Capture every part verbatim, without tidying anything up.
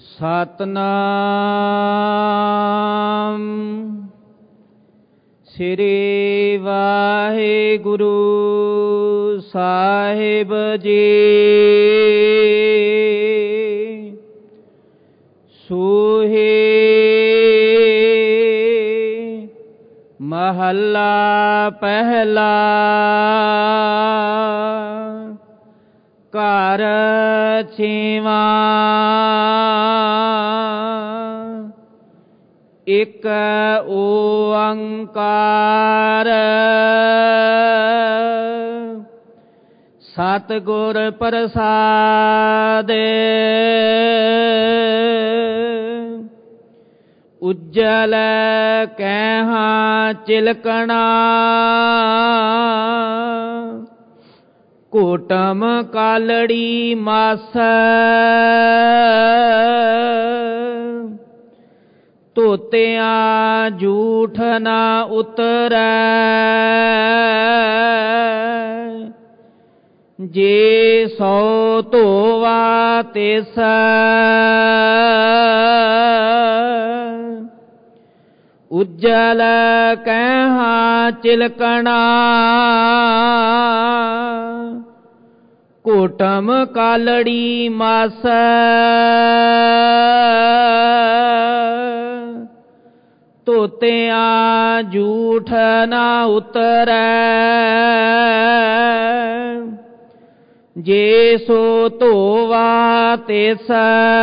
ਸਤਨਾਮ ਸ੍ਰੀ ਵਾਹਿਗੁਰੂ ਸਾਹਿਬ ਜੀ। ਸੂਹੀ ਮਹੱਲਾ ਪਹਿਲਾ। ਘਰ ਛੇਵਾਂ। ਇਕ ਓੰਕਾਰ ਸਤਿਗੁਰ ਪ੍ਰਸਾਦਿ। ਉਜਲ ਕੈਹਾਂ ਚਿਲਕਣਾ ਘੋਟਮ ਕਾਲੜੀ ਮਾਸ। ਧੋਤਿਆਂ ਝੂਠ ਨਾ ਉਤਰੈ ਜੇ ਸੋ ਧੋਵਾ ਤਿਸ। ਉਜਲ ਕੈਹਾਂ ਚਿਲਕਣਾ ਘੋਟਮ ਕਾਲੜੀ ਮਾਸ। ਧੋਤਿਆਂ ਝੂਠ ਨਾ ਉਤਰੈ ਜੇ ਸੋ ਧੋਵਾ ਤਿਸ।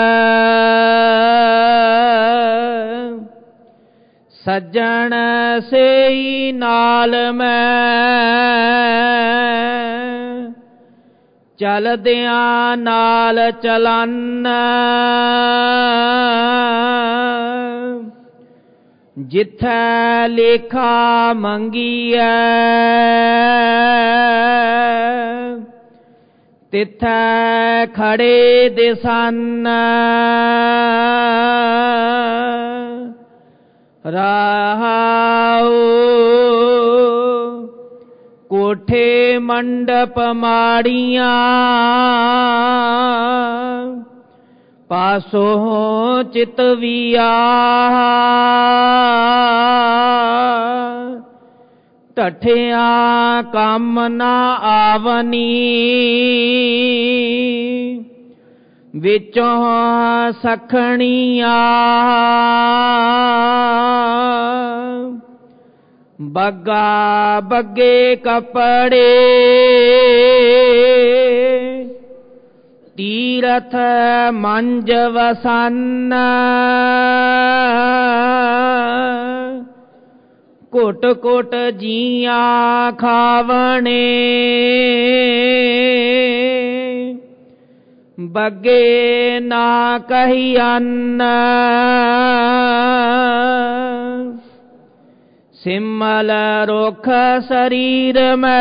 ਸੱਜਣ ਸੇਈ ਨਾਲ ਮੈਂ ਚਲਦਿਆਂ ਨਾਲ ਚਲਨ। ਜਿਥੈ ਲੇਖਾ ਮੰਗੀਐ ਤਿਥੈ ਖੜੇ ਦਿਸਨ। ਰਹਾਉ ਕੋਠੇ ਮੰਡਪ ਮਾੜੀਆਂ ਪਾਸੋਂ ਚਿਤਵੀਆ। ਢੱਠਿਆਂ ਕੰਮ ਨਾ ਆਵਨੀ ਵਿੱਚੋਂ ਸਖਣੀਆਂ। ਬੱਗਾ ਬੱਗੇ ਕੱਪੜੇ ਤੀਰਥ ਮੰਜ ਵਸਨ। ਘੁੱਟ ਘੁੱਟ ਜੀਆਂ ਖਾਵਣੇ ਬੱਗੇ ਨਾ ਕਹੀਅਨ। ਸਿਮਲ ਰੁਖ ਸਰੀਰ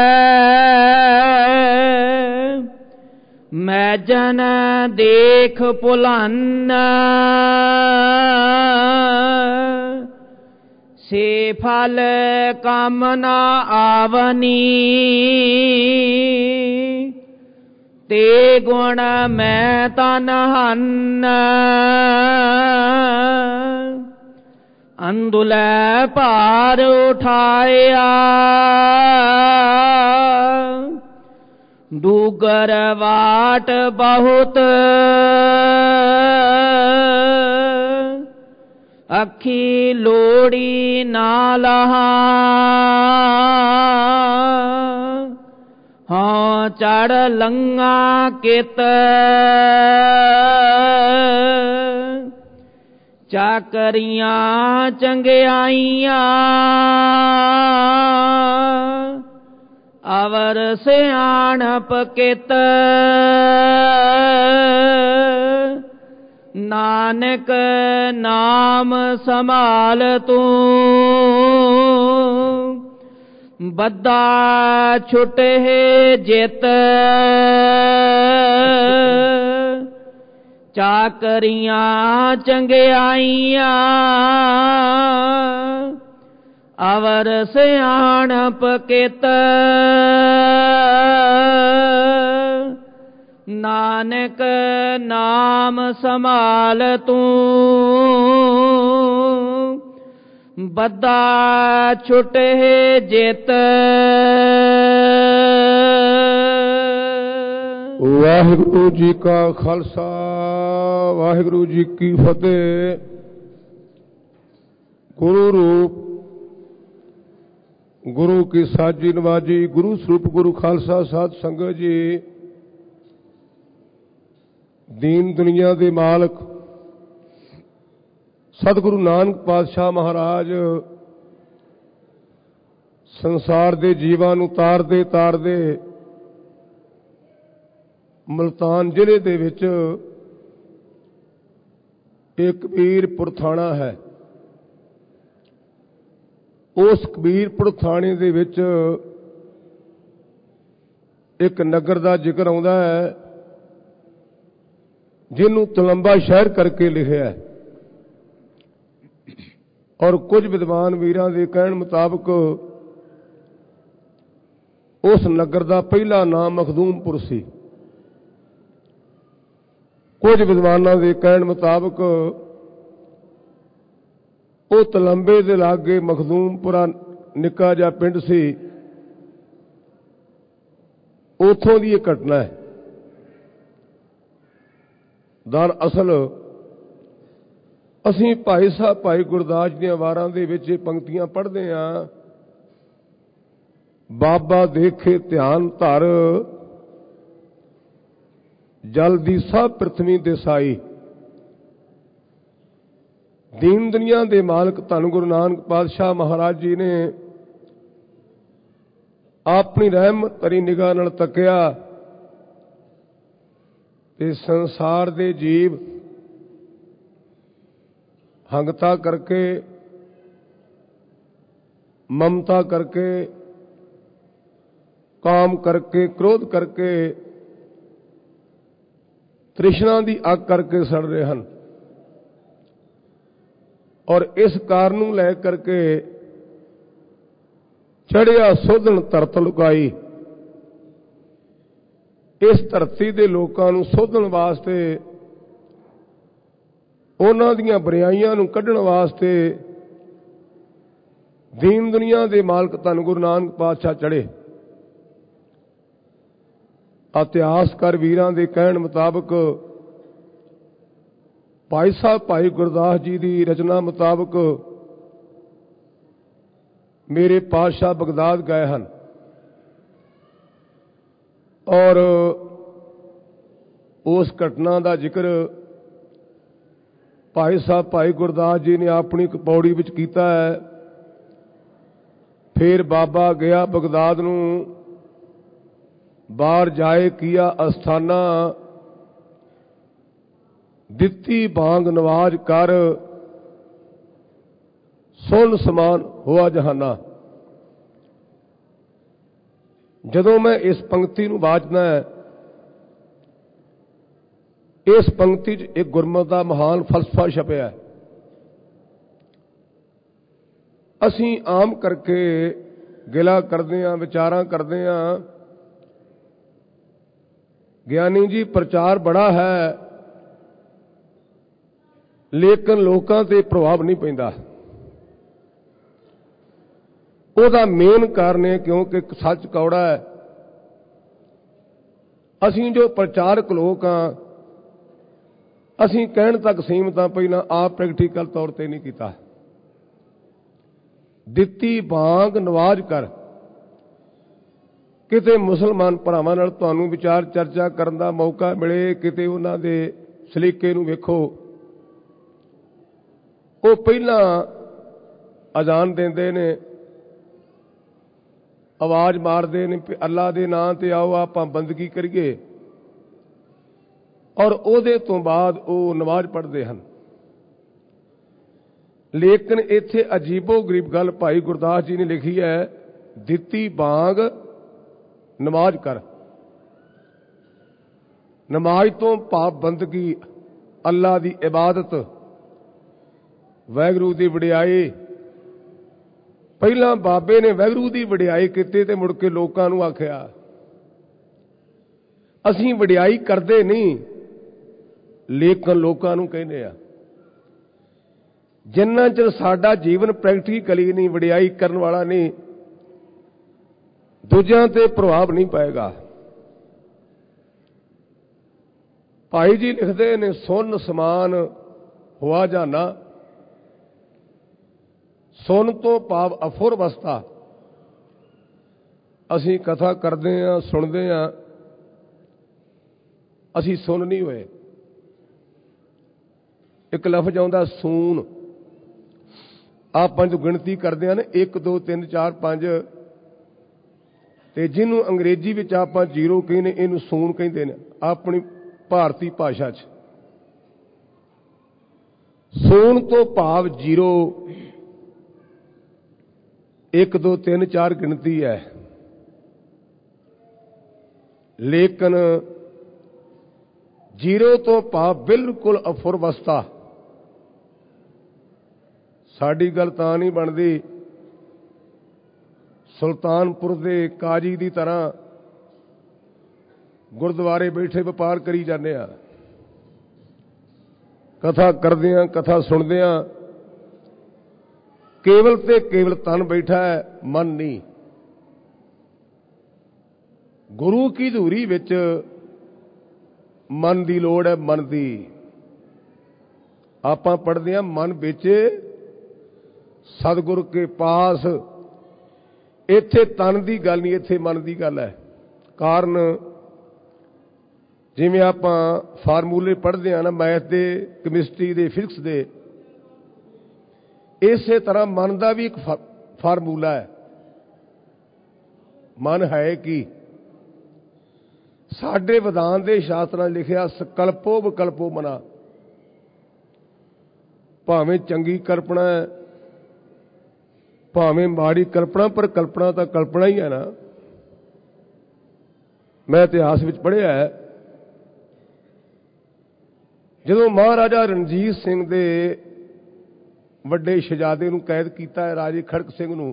ਮੈਂ ਮੈਜਨ ਦੇਖ ਭੁਲਨ। ਸੇ ਫਲ ਕੰਮ ਨਾ ਆਵਨੀ ਤੇ ਗੁਣ ਮੈਂ ਤਨ ਹਨ। ਅੰਦੁਲੈ ਭਾਰ ਉਠਾਇਆ ਡੂਗਰ ਵਾਟ ਬਹੁਤ। ਅੱਖੀ ਲੋੜੀ ਨਾ ਲਹਾ ਹਾਂ ਚੜ ਲੰਘਾ ਕਿਤ। ਚਾਕਰੀਆਂ ਚੰਗਿਆਈਆਂ ਅਵਰ ਸਿਆਣਪ ਕਿਤ। ਨਾਨਕ ਨਾਮ ਸੰਭਾਲ ਤੂੰ ਬੱਧਾ ਛੁਟੇ ਜਿਤ। ਚਾਕਰੀਆਂ ਚੰਗਿਆਈਆਂ ਅਵਰ ਸਿਆਣਪ ਕਿਤ। ਨਾਨਕ ਨਾਮ ਸੰਭਾਲ ਤੂੰ ਬੱਧਾ ਛੁਟੇ ਜਿਤ। ਵਾਹਿਗੁਰੂ ਜੀ ਕਾ ਖਾਲਸਾ ਵਾਹਿਗੁਰੂ ਜੀ ਕੀ ਫਤਿਹ। ਗੁਰੂ ਰੂਪ ਗੁਰੂ ਕੀ ਸਾਜੀ ਨਵਾਜੀ ਗੁਰੂ ਸਰੂਪ ਗੁਰੂ ਖਾਲਸਾ ਸਾਧ ਸੰਗਤ ਜੀ, ਦੀਨ ਦੁਨੀਆ ਦੇ ਮਾਲਕ ਸਤਿਗੁਰੂ ਨਾਨਕ ਪਾਤਸ਼ਾਹ ਮਹਾਰਾਜ ਸੰਸਾਰ ਦੇ ਜੀਵਾਂ ਨੂੰ ਤਾਰਦੇ ਤਾਰਦੇ ਮੁਲਤਾਨ ਜ਼ਿਲ੍ਹੇ ਦੇ ਵਿੱਚ ਇੱਕ ਕਬੀਰਪੁਰ ਥਾਣਾ ਹੈ। ਉਸ ਕਬੀਰਪੁਰ ਥਾਣੇ ਦੇ ਵਿੱਚ ਇੱਕ ਨਗਰ ਦਾ ਜ਼ਿਕਰ ਆਉਂਦਾ ਹੈ, ਜਿਹਨੂੰ ਤਲੰਬਾ ਸ਼ਹਿਰ ਕਰਕੇ ਲਿਖਿਆ ਹੈ। ਔਰ ਕੁਝ ਵਿਦਵਾਨ ਵੀਰਾਂ ਦੇ ਕਹਿਣ ਮੁਤਾਬਕ ਉਸ ਨਗਰ ਦਾ ਪਹਿਲਾ ਨਾਮ ਮਖਦੂਮਪੁਰ ਸੀ। ਕੁਝ ਵਿਦਵਾਨਾਂ ਦੇ ਕਹਿਣ ਮੁਤਾਬਕ ਉਹ ਤਲੰਬੇ ਦੇ ਲਾਗੇ ਮਖਦੂਮਪੁਰਾ ਨਿੱਕਾ ਜਿਹਾ ਪਿੰਡ ਸੀ, ਉੱਥੋਂ ਦੀ ਇਹ ਘਟਨਾ ਹੈ। ਦਰਅਸਲ ਅਸੀਂ ਭਾਈ ਸਾਹਿਬ ਭਾਈ ਗੁਰਦਾਸ ਦੀਆਂ ਵਾਰਾਂ ਦੇ ਵਿੱਚ ਇਹ ਪੰਕਤੀਆਂ ਪੜ੍ਹਦੇ ਹਾਂ, ਬਾਬਾ ਦੇਖੇ ਧਿਆਨ ਧਰ ਜਲ ਦੀ ਸਭ ਪ੍ਰਥਮੀ ਦੇਸਾਈ। ਦੀਨ ਦੁਨੀਆ ਦੇ ਮਾਲਕ ਧੰਨ ਗੁਰੂ ਨਾਨਕ ਪਾਤਸ਼ਾਹ ਮਹਾਰਾਜ ਜੀ ਨੇ ਆਪਣੀ ਰਹਿਮਤ ਭਰੀ ਨਿਗਾਹ ਨਾਲ ਤੱਕਿਆ ਤੇ ਸੰਸਾਰ ਦੇ ਜੀਵ ਹੰਗਤਾ ਕਰਕੇ, ਮਮਤਾ ਕਰਕੇ, ਕਾਮ ਕਰਕੇ, ਕ੍ਰੋਧ ਕਰਕੇ, ਤ੍ਰਿਸ਼ਨਾ ਦੀ ਅੱਗ ਕਰਕੇ ਸੜ ਰਹੇ ਹਨ। ਔਰ ਇਸ ਕਾਰਨ ਨੂੰ ਲੈ ਕਰਕੇ ਚੜਿਆ ਸੋਧਣ ਧਰਤ ਲੁਕਾਈ। ਇਸ ਧਰਤੀ ਦੇ ਲੋਕਾਂ ਨੂੰ ਸੋਧਣ ਵਾਸਤੇ, ਉਹਨਾਂ ਦੀਆਂ ਬੁਰਾਈਆਂ ਨੂੰ ਕੱਢਣ ਵਾਸਤੇ ਦੀਨ ਦੁਨੀਆ ਦੇ ਮਾਲਕ ਧੰਨ ਗੁਰੂ ਨਾਨਕ ਪਾਤਸ਼ਾਹ ਚੜੇ। ਇਤਿਹਾਸਕਾਰ ਵੀਰਾਂ ਦੇ ਕਹਿਣ ਮੁਤਾਬਕ ਭਾਈ ਸਾਹਿਬ ਭਾਈ ਗੁਰਦਾਸ ਜੀ ਦੀ ਰਚਨਾ ਮੁਤਾਬਕ ਮੇਰੇ ਪਾਤਸ਼ਾਹ ਬਗਦਾਦ ਗਏ ਹਨ। ਔਰ ਉਸ ਘਟਨਾ ਦਾ ਜ਼ਿਕਰ ਭਾਈ ਸਾਹਿਬ ਭਾਈ ਗੁਰਦਾਸ ਜੀ ਨੇ ਆਪਣੀ ਇੱਕ ਪੌੜੀ ਵਿੱਚ ਕੀਤਾ ਹੈ। ਫਿਰ ਬਾਬਾ ਗਿਆ ਬਗਦਾਦ ਨੂੰ, ਬਾਹਰ ਜਾਏ ਕੀਆ ਅਸਥਾਨਾ, ਦਿੱਤੀ ਬਾਂਗ ਨਵਾਜ ਕਰ ਸੁਨ ਸਮਾਨ ਹੋਆ ਜਹਾਨਾ। ਜਦੋਂ ਮੈਂ ਇਸ ਪੰਕਤੀ ਨੂੰ ਵਾਚਦਾ ਹੈ, ਇਸ ਪੰਕਤੀ 'ਚ ਇੱਕ ਗੁਰਮਤਿ ਦਾ ਮਹਾਨ ਫਲਸਫਾ ਛਪਿਆ। ਅਸੀਂ ਆਮ ਕਰਕੇ ਗਿਲਾ ਕਰਦੇ ਹਾਂ, ਵਿਚਾਰਾਂ ਕਰਦੇ ਹਾਂ, ਗਿਆਨੀ ਜੀ ਪ੍ਰਚਾਰ ਬੜਾ ਹੈ ਲੇਕਿਨ ਲੋਕਾਂ ਤੇ ਪ੍ਰਭਾਵ ਨਹੀਂ ਪੈਂਦਾ। ਉਹਦਾ ਮੇਨ ਕਾਰਨ ਹੈ ਕਿਉਂਕਿ ਸੱਚ ਕੌੜਾ ਹੈ। ਅਸੀਂ ਜੋ ਪ੍ਰਚਾਰਕ ਲੋਕ ਹਾਂ, ਅਸੀਂ ਕਹਿਣ ਤੱਕ ਸੀਮਤ ਹਾਂ, ਪਹਿਲਾਂ ਆਪ ਪ੍ਰੈਕਟੀਕਲ ਤੌਰ ਤੇ ਨਹੀਂ ਕੀਤਾ। ਦਿੱਤੀ ਬਾਂਗ ਨਵਾਜ ਕਰ, ਕਿਤੇ ਮੁਸਲਮਾਨ ਭਰਾਵਾਂ ਨਾਲ ਤੁਹਾਨੂੰ ਵਿਚਾਰ ਚਰਚਾ ਕਰਨ ਦਾ ਮੌਕਾ ਮਿਲੇ, ਕਿਤੇ ਉਹਨਾਂ ਦੇ ਸਲੀਕੇ ਨੂੰ ਵੇਖੋ। ਉਹ ਪਹਿਲਾਂ ਅਜ਼ਾਨ ਦਿੰਦੇ ਨੇ, ਆਵਾਜ਼ ਮਾਰਦੇ ਨੇ, ਅੱਲਾ ਦੇ ਨਾਂ ਤੇ ਆਓ ਆਪਾਂ ਬੰਦਗੀ ਕਰੀਏ, ਔਰ ਉਹਦੇ ਤੋਂ ਬਾਅਦ ਉਹ ਨਮਾਜ਼ ਪੜ੍ਹਦੇ ਹਨ। ਲੇਕਿਨ ਇੱਥੇ ਅਜੀਬੋ ਗਰੀਬ ਗੱਲ ਭਾਈ ਗੁਰਦਾਸ ਜੀ ਨੇ ਲਿਖੀ ਹੈ, ਦਿੱਤੀ ਬਾਂਗ ਨਮਾਜ਼ ਕਰ। ਨਮਾਜ਼ ਤੋਂ ਭਾਵ ਬੰਦਗੀ, ਅੱਲਾ ਦੀ ਇਬਾਦਤ, ਵਾਹਿਗੁਰੂ ਦੀ ਵਡਿਆਈ। ਪਹਿਲਾਂ ਬਾਬੇ ਨੇ ਵਾਹਿਗੁਰੂ ਦੀ ਵਡਿਆਈ ਕੀਤੀ ਤੇ ਮੁੜ ਕੇ ਲੋਕਾਂ ਨੂੰ ਆਖਿਆ। ਅਸੀਂ ਵਡਿਆਈ ਕਰਦੇ ਨਹੀਂ, ਲੇਕਿਨ ਲੋਕਾਂ ਨੂੰ ਕਹਿੰਦੇ ਆ। ਜਿੰਨਾ ਚਿਰ ਸਾਡਾ ਜੀਵਨ ਪ੍ਰੈਕਟੀਕਲੀ ਨਹੀਂ, ਵਡਿਆਈ ਕਰਨ ਵਾਲਾ ਨਹੀਂ, ਦੂਜਿਆਂ ਤੇ ਪ੍ਰਭਾਵ ਨਹੀਂ ਪਏਗਾ। ਭਾਈ ਜੀ ਲਿਖਦੇ ਨੇ, ਸੁਨ ਸਮਾਨ ਹੋਆ ਜਾਨਾ, ਸੁਨ ਤੋਂ ਭਾਵ ਅਫੁਰ ਅਵਸਥਾ। ਅਸੀਂ ਕਥਾ ਕਰਦੇ ਹਾਂ, ਸੁਣਦੇ ਹਾਂ, ਅਸੀਂ ਸੁਣ ਨਹੀਂ ਹੋਏ। ਇੱਕ ਲਫ਼ਜ਼ ਆਉਂਦਾ ਸੂਨ, ਆਪਾਂ ਜੋ ਗਿਣਤੀ ਕਰਦੇ ਹਨ ਇੱਕ ਦੋ ਤਿੰਨ ਚਾਰ ਪੰਜ, ਤੇ ਜਿਹਨੂੰ ਅੰਗਰੇਜ਼ੀ ਵਿੱਚ ਆਪਾਂ ਜ਼ੀਰੋ ਕਹਿੰਦੇ, ਇਹਨੂੰ ਸੂਨ ਕਹਿੰਦੇ ਨੇ ਆਪਣੀ ਭਾਰਤੀ ਭਾਸ਼ਾ 'ਚ। ਸੂਨ ਤੋਂ ਭਾਵ ਜ਼ੀਰੋ, ਇੱਕ ਦੋ ਤਿੰਨ ਚਾਰ ਗਿਣਤੀ ਹੈ, ਲੇਕਿਨ ਜ਼ੀਰੋ ਤੋਂ ਭਾਵ ਬਿਲਕੁਲ ਅਫੁਰ ਅਵਸਥਾ। ਸਾਡੀ ਗੱਲ ਤਾਂ ਨਹੀਂ ਬਣਦੀ ਸੁਲਤਾਨਪੁਰ ਦੇ ਕਾਜੀ ਦੀ ਤਰ੍ਹਾਂ ਗੁਰਦੁਆਰੇ ਬੈਠੇ ਵਪਾਰ ਕਰੀ ਜਾਂਦੇ ਆ, ਕਥਾ ਕਰਦੇ ਆ, ਕਥਾ ਸੁਣਦੇ ਆ, ਕੇਵਲ ਤੇ ਕੇਵਲ ਤਨ ਬੈਠਾ ਹੈ, ਮਨ ਨਹੀਂ। ਗੁਰੂ ਕੀ ਧੂਰੀ ਵਿੱਚ ਮਨ ਦੀ ਲੋੜ ਹੈ, ਮਨ ਦੀ। ਆਪਾਂ ਪੜ੍ਹਦੇ ਹਾਂ ਮਨ ਵਿੱਚ ਸਤਿਗੁਰ ਕੇ ਪਾਸ। ਇੱਥੇ ਤਨ ਦੀ ਗੱਲ ਨਹੀਂ, ਇੱਥੇ ਮਨ ਦੀ ਗੱਲ ਹੈ। ਕਾਰਨ ਜਿਵੇਂ ਆਪਾਂ ਫਾਰਮੂਲੇ ਪੜ੍ਹਦੇ ਹਾਂ ਨਾ, ਮੈਥ ਦੇ, ਕੈਮਿਸਟਰੀ ਦੇ, ਫਿਜ਼ਿਕਸ ਦੇ, ਇਸੇ ਤਰ੍ਹਾਂ ਮਨ ਦਾ ਵੀ ਇੱਕ ਫਾਰਮੂਲਾ ਹੈ। ਮਨ ਹੈ ਕੀ? ਸਾਡੇ ਵਿਧਾਨ ਦੇ ਸ਼ਾਸਤਰਾਂ ਲਿਖਿਆ, ਸਕਲਪੋ ਵਿਕਲਪੋ ਮਨਾ। ਭਾਵੇਂ ਚੰਗੀ ਕਲਪਨਾ ਹੈ, ਭਾਵੇਂ ਮਾੜੀ ਕਲਪਨਾ, ਪਰ ਕਲਪਨਾ ਤਾਂ ਕਲਪਨਾ ਹੀ ਹੈ ਨਾ। ਮੈਂ ਇਤਿਹਾਸ ਵਿੱਚ ਪੜ੍ਹਿਆ ਹੈ, ਜਦੋਂ ਮਹਾਰਾਜਾ ਰਣਜੀਤ ਸਿੰਘ ਦੇ ਵੱਡੇ ਸ਼ਹਿਜ਼ਾਦੇ ਨੂੰ ਕੈਦ ਕੀਤਾ ਹੈ, ਰਾਜੇ ਖੜਕ ਸਿੰਘ ਨੂੰ,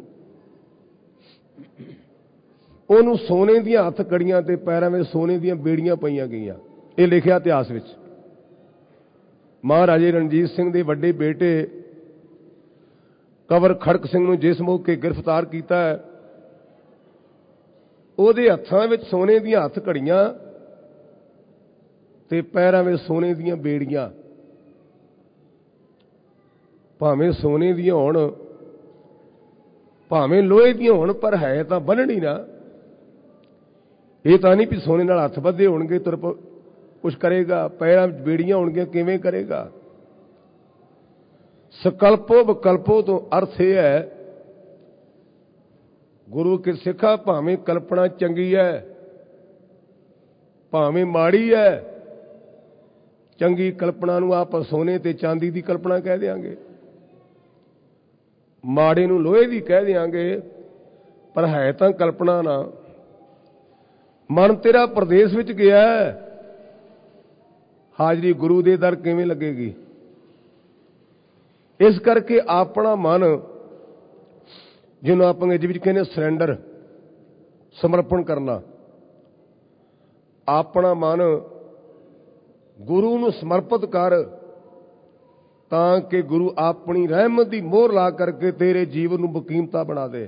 ਉਹਨੂੰ ਸੋਨੇ ਦੀਆਂ ਹੱਥ ਕੜੀਆਂ ਤੇ ਪੈਰਾਂ ਵਿੱਚ ਸੋਨੇ ਦੀਆਂ ਬੇੜੀਆਂ ਪਈਆਂ ਗਈਆਂ। ਇਹ ਲਿਖਿਆ ਇਤਿਹਾਸ ਵਿੱਚ। ਮਹਾਰਾਜੇ ਰਣਜੀਤ ਸਿੰਘ ਦੇ ਵੱਡੇ ਬੇਟੇ ਕੰਵਰ ਖੜਕ ਸਿੰਘ ਨੂੰ ਜਿਸ ਮੌਕੇ ਗ੍ਰਿਫਤਾਰ ਕੀਤਾ ਹੈ, ਉਹਦੇ ਹੱਥਾਂ ਵਿੱਚ ਸੋਨੇ ਦੀਆਂ ਹੱਥ ਘੜੀਆਂ ਤੇ ਪੈਰਾਂ ਵਿੱਚ ਸੋਨੇ ਦੀਆਂ ਬੇੜੀਆਂ। ਭਾਵੇਂ ਸੋਨੇ ਦੀਆਂ ਹੋਣ, ਭਾਵੇਂ ਲੋਹੇ ਦੀਆਂ ਹੋਣ, ਪਰ ਹੈ ਤਾਂ ਬੰਨਣੀ ਨਾ। ਇਹ ਤਾਂ ਨਹੀਂ ਵੀ ਸੋਨੇ ਨਾਲ ਹੱਥ ਬੱਧੇ ਹੋਣਗੇ ਤੁਰ ਕੁਛ ਕਰੇਗਾ, ਪੈਰਾਂ ਵਿੱਚ ਬੇੜੀਆਂ ਹੋਣਗੀਆਂ ਕਿਵੇਂ ਕਰੇਗਾ। ਸਕਲਪੋ ਵਿਕਲਪੋ ਤੋਂ ਅਰਥ ਇਹ ਹੈ, ਗੁਰੂ ਕੇ ਸਿੱਖਾ, ਭਾਵੇਂ ਕਲਪਨਾ ਚੰਗੀ ਹੈ, ਭਾਵੇਂ ਮਾੜੀ ਹੈ, ਚੰਗੀ ਕਲਪਨਾ ਨੂੰ ਆਪਾਂ ਸੋਨੇ ਤੇ ਚਾਂਦੀ ਦੀ ਕਲਪਨਾ ਕਹਿ ਦਿਆਂਗੇ, ਮਾੜੇ ਨੂੰ ਲੋਹੇ ਦੀ ਕਹਿ ਦਿਆਂਗੇ, ਪਰ ਹੈ ਤਾਂ ਕਲਪਨਾ ਨਾ। ਮਨ ਤੇਰਾ ਪ੍ਰਦੇਸ਼ ਵਿੱਚ ਗਿਆ, ਹਾਜ਼ਰੀ ਗੁਰੂ ਦੇ ਦਰ ਕਿਵੇਂ ਲੱਗੇਗੀ? ਇਸ ਕਰਕੇ ਆਪਣਾ ਮਨ, ਜਿਹਨੂੰ ਆਪਾਂ ਅੰਗਰੇਜ਼ੀ ਵਿੱਚ ਕਹਿੰਦੇ ਸਰੈਂਡਰ, ਸਮਰਪਣ ਕਰਨਾ, ਆਪਣਾ ਮਨ ਗੁਰੂ ਨੂੰ ਸਮਰਪਿਤ ਕਰ, ਤਾਂ ਕਿ ਗੁਰੂ ਆਪਣੀ ਰਹਿਮਤ ਦੀ ਮੋਹਰ ਲਾ ਕਰਕੇ ਤੇਰੇ ਜੀਵਨ ਨੂੰ ਬਕੀਮਤਾ ਬਣਾ ਦੇ।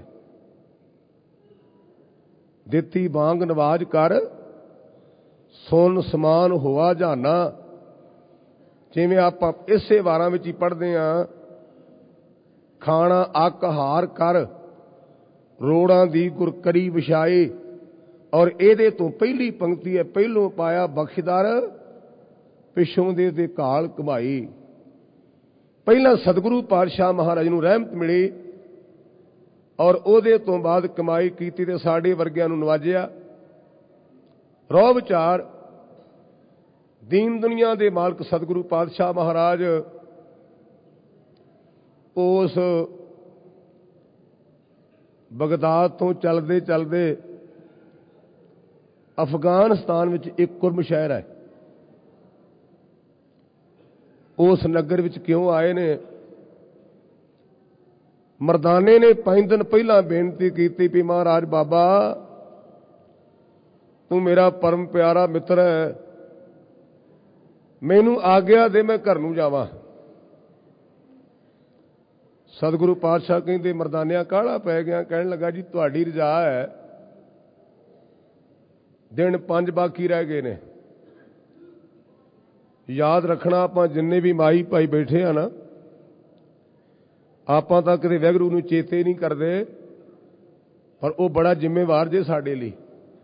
ਦਿੱਤੀ ਬਾਂਗ ਨਵਾਜ ਕਰ, ਸੁਨ ਸਮਾਨ ਹੋਆ ਜਾਨਾ। ਜਿਵੇਂ ਆਪਾਂ ਇਸੇ ਵਾਰਾਂ ਵਿੱਚ ਹੀ ਪੜ੍ਹਦੇ ਹਾਂ, ਖਾਣਾ ਅੱਕ ਹਾਰ ਕਰ, ਰੋੜਾਂ ਦੀ ਗੁਰਕਰੀ ਵਿਛਾਏ। ਔਰ ਇਹਦੇ ਤੋਂ ਪਹਿਲੀ ਪੰਕਤੀ ਹੈ, ਪਹਿਲੋਂ ਪਾਇਆ ਬਖਸ਼ਦਾਰ, ਪਿਛੋਂ ਦੇ ਤੇ ਕਾਲ ਕਮਾਈ। ਪਹਿਲਾਂ ਸਤਿਗੁਰੂ ਪਾਤਸ਼ਾਹ ਮਹਾਰਾਜ ਨੂੰ ਰਹਿਮਤ ਮਿਲੀ, ਔਰ ਉਹਦੇ ਤੋਂ ਬਾਅਦ ਕਮਾਈ ਕੀਤੀ ਤੇ ਸਾਡੇ ਵਰਗਿਆਂ ਨੂੰ ਨਵਾਜਿਆ। ਰੋਹ ਵਿਚਾਰ, ਦੀਨ ਦੁਨੀਆ ਦੇ ਮਾਲਕ ਸਤਿਗੁਰੂ ਪਾਤਸ਼ਾਹ ਮਹਾਰਾਜ ਉਸ ਬਗਦਾਦ ਤੋਂ ਚੱਲਦੇ ਚੱਲਦੇ ਅਫਗਾਨਿਸਤਾਨ ਵਿੱਚ ਇੱਕ ਕੁਰਮ ਸ਼ਹਿਰ ਹੈ, ਉਸ ਨਗਰ ਵਿੱਚ ਕਿਉਂ ਆਏ ਨੇ? ਮਰਦਾਨੇ ਨੇ ਪੰਜ ਦਿਨ ਪਹਿਲਾਂ ਬੇਨਤੀ ਕੀਤੀ ਵੀ ਮਹਾਰਾਜ ਬਾਬਾ, ਤੂੰ ਮੇਰਾ ਪਰਮ ਪਿਆਰਾ ਮਿੱਤਰ ਹੈ, ਮੈਨੂੰ ਆਗਿਆ ਦੇ ਮੈਂ ਘਰ ਨੂੰ ਜਾਵਾਂ। ਸਤਿਗੁਰੂ ਪਾਤਸ਼ਾਹ ਕਹਿੰਦੇ ਮਰਦਾਨਿਆਂ ਕਾਹਲਾ ਪੈ ਗਿਆ। ਕਹਿਣ ਲੱਗਾ ਜੀ ਤੁਹਾਡੀ ਰਜਾ ਹੈ, ਦਿਨ ਪੰਜ ਬਾਕੀ ਰਹਿ ਗਏ ਨੇ। ਯਾਦ ਰੱਖਣਾ ਆਪਾਂ ਜਿੰਨੇ ਵੀ ਮਾਈ ਭਾਈ ਬੈਠੇ ਆ ਨਾ, ਆਪਾਂ ਤਾਂ ਕਦੇ ਵਾਹਿਗੁਰੂ ਨੂੰ ਚੇਤੇ ਨਹੀਂ ਕਰਦੇ, ਪਰ ਉਹ ਬੜਾ ਜ਼ਿੰਮੇਵਾਰ ਜੇ ਸਾਡੇ ਲਈ।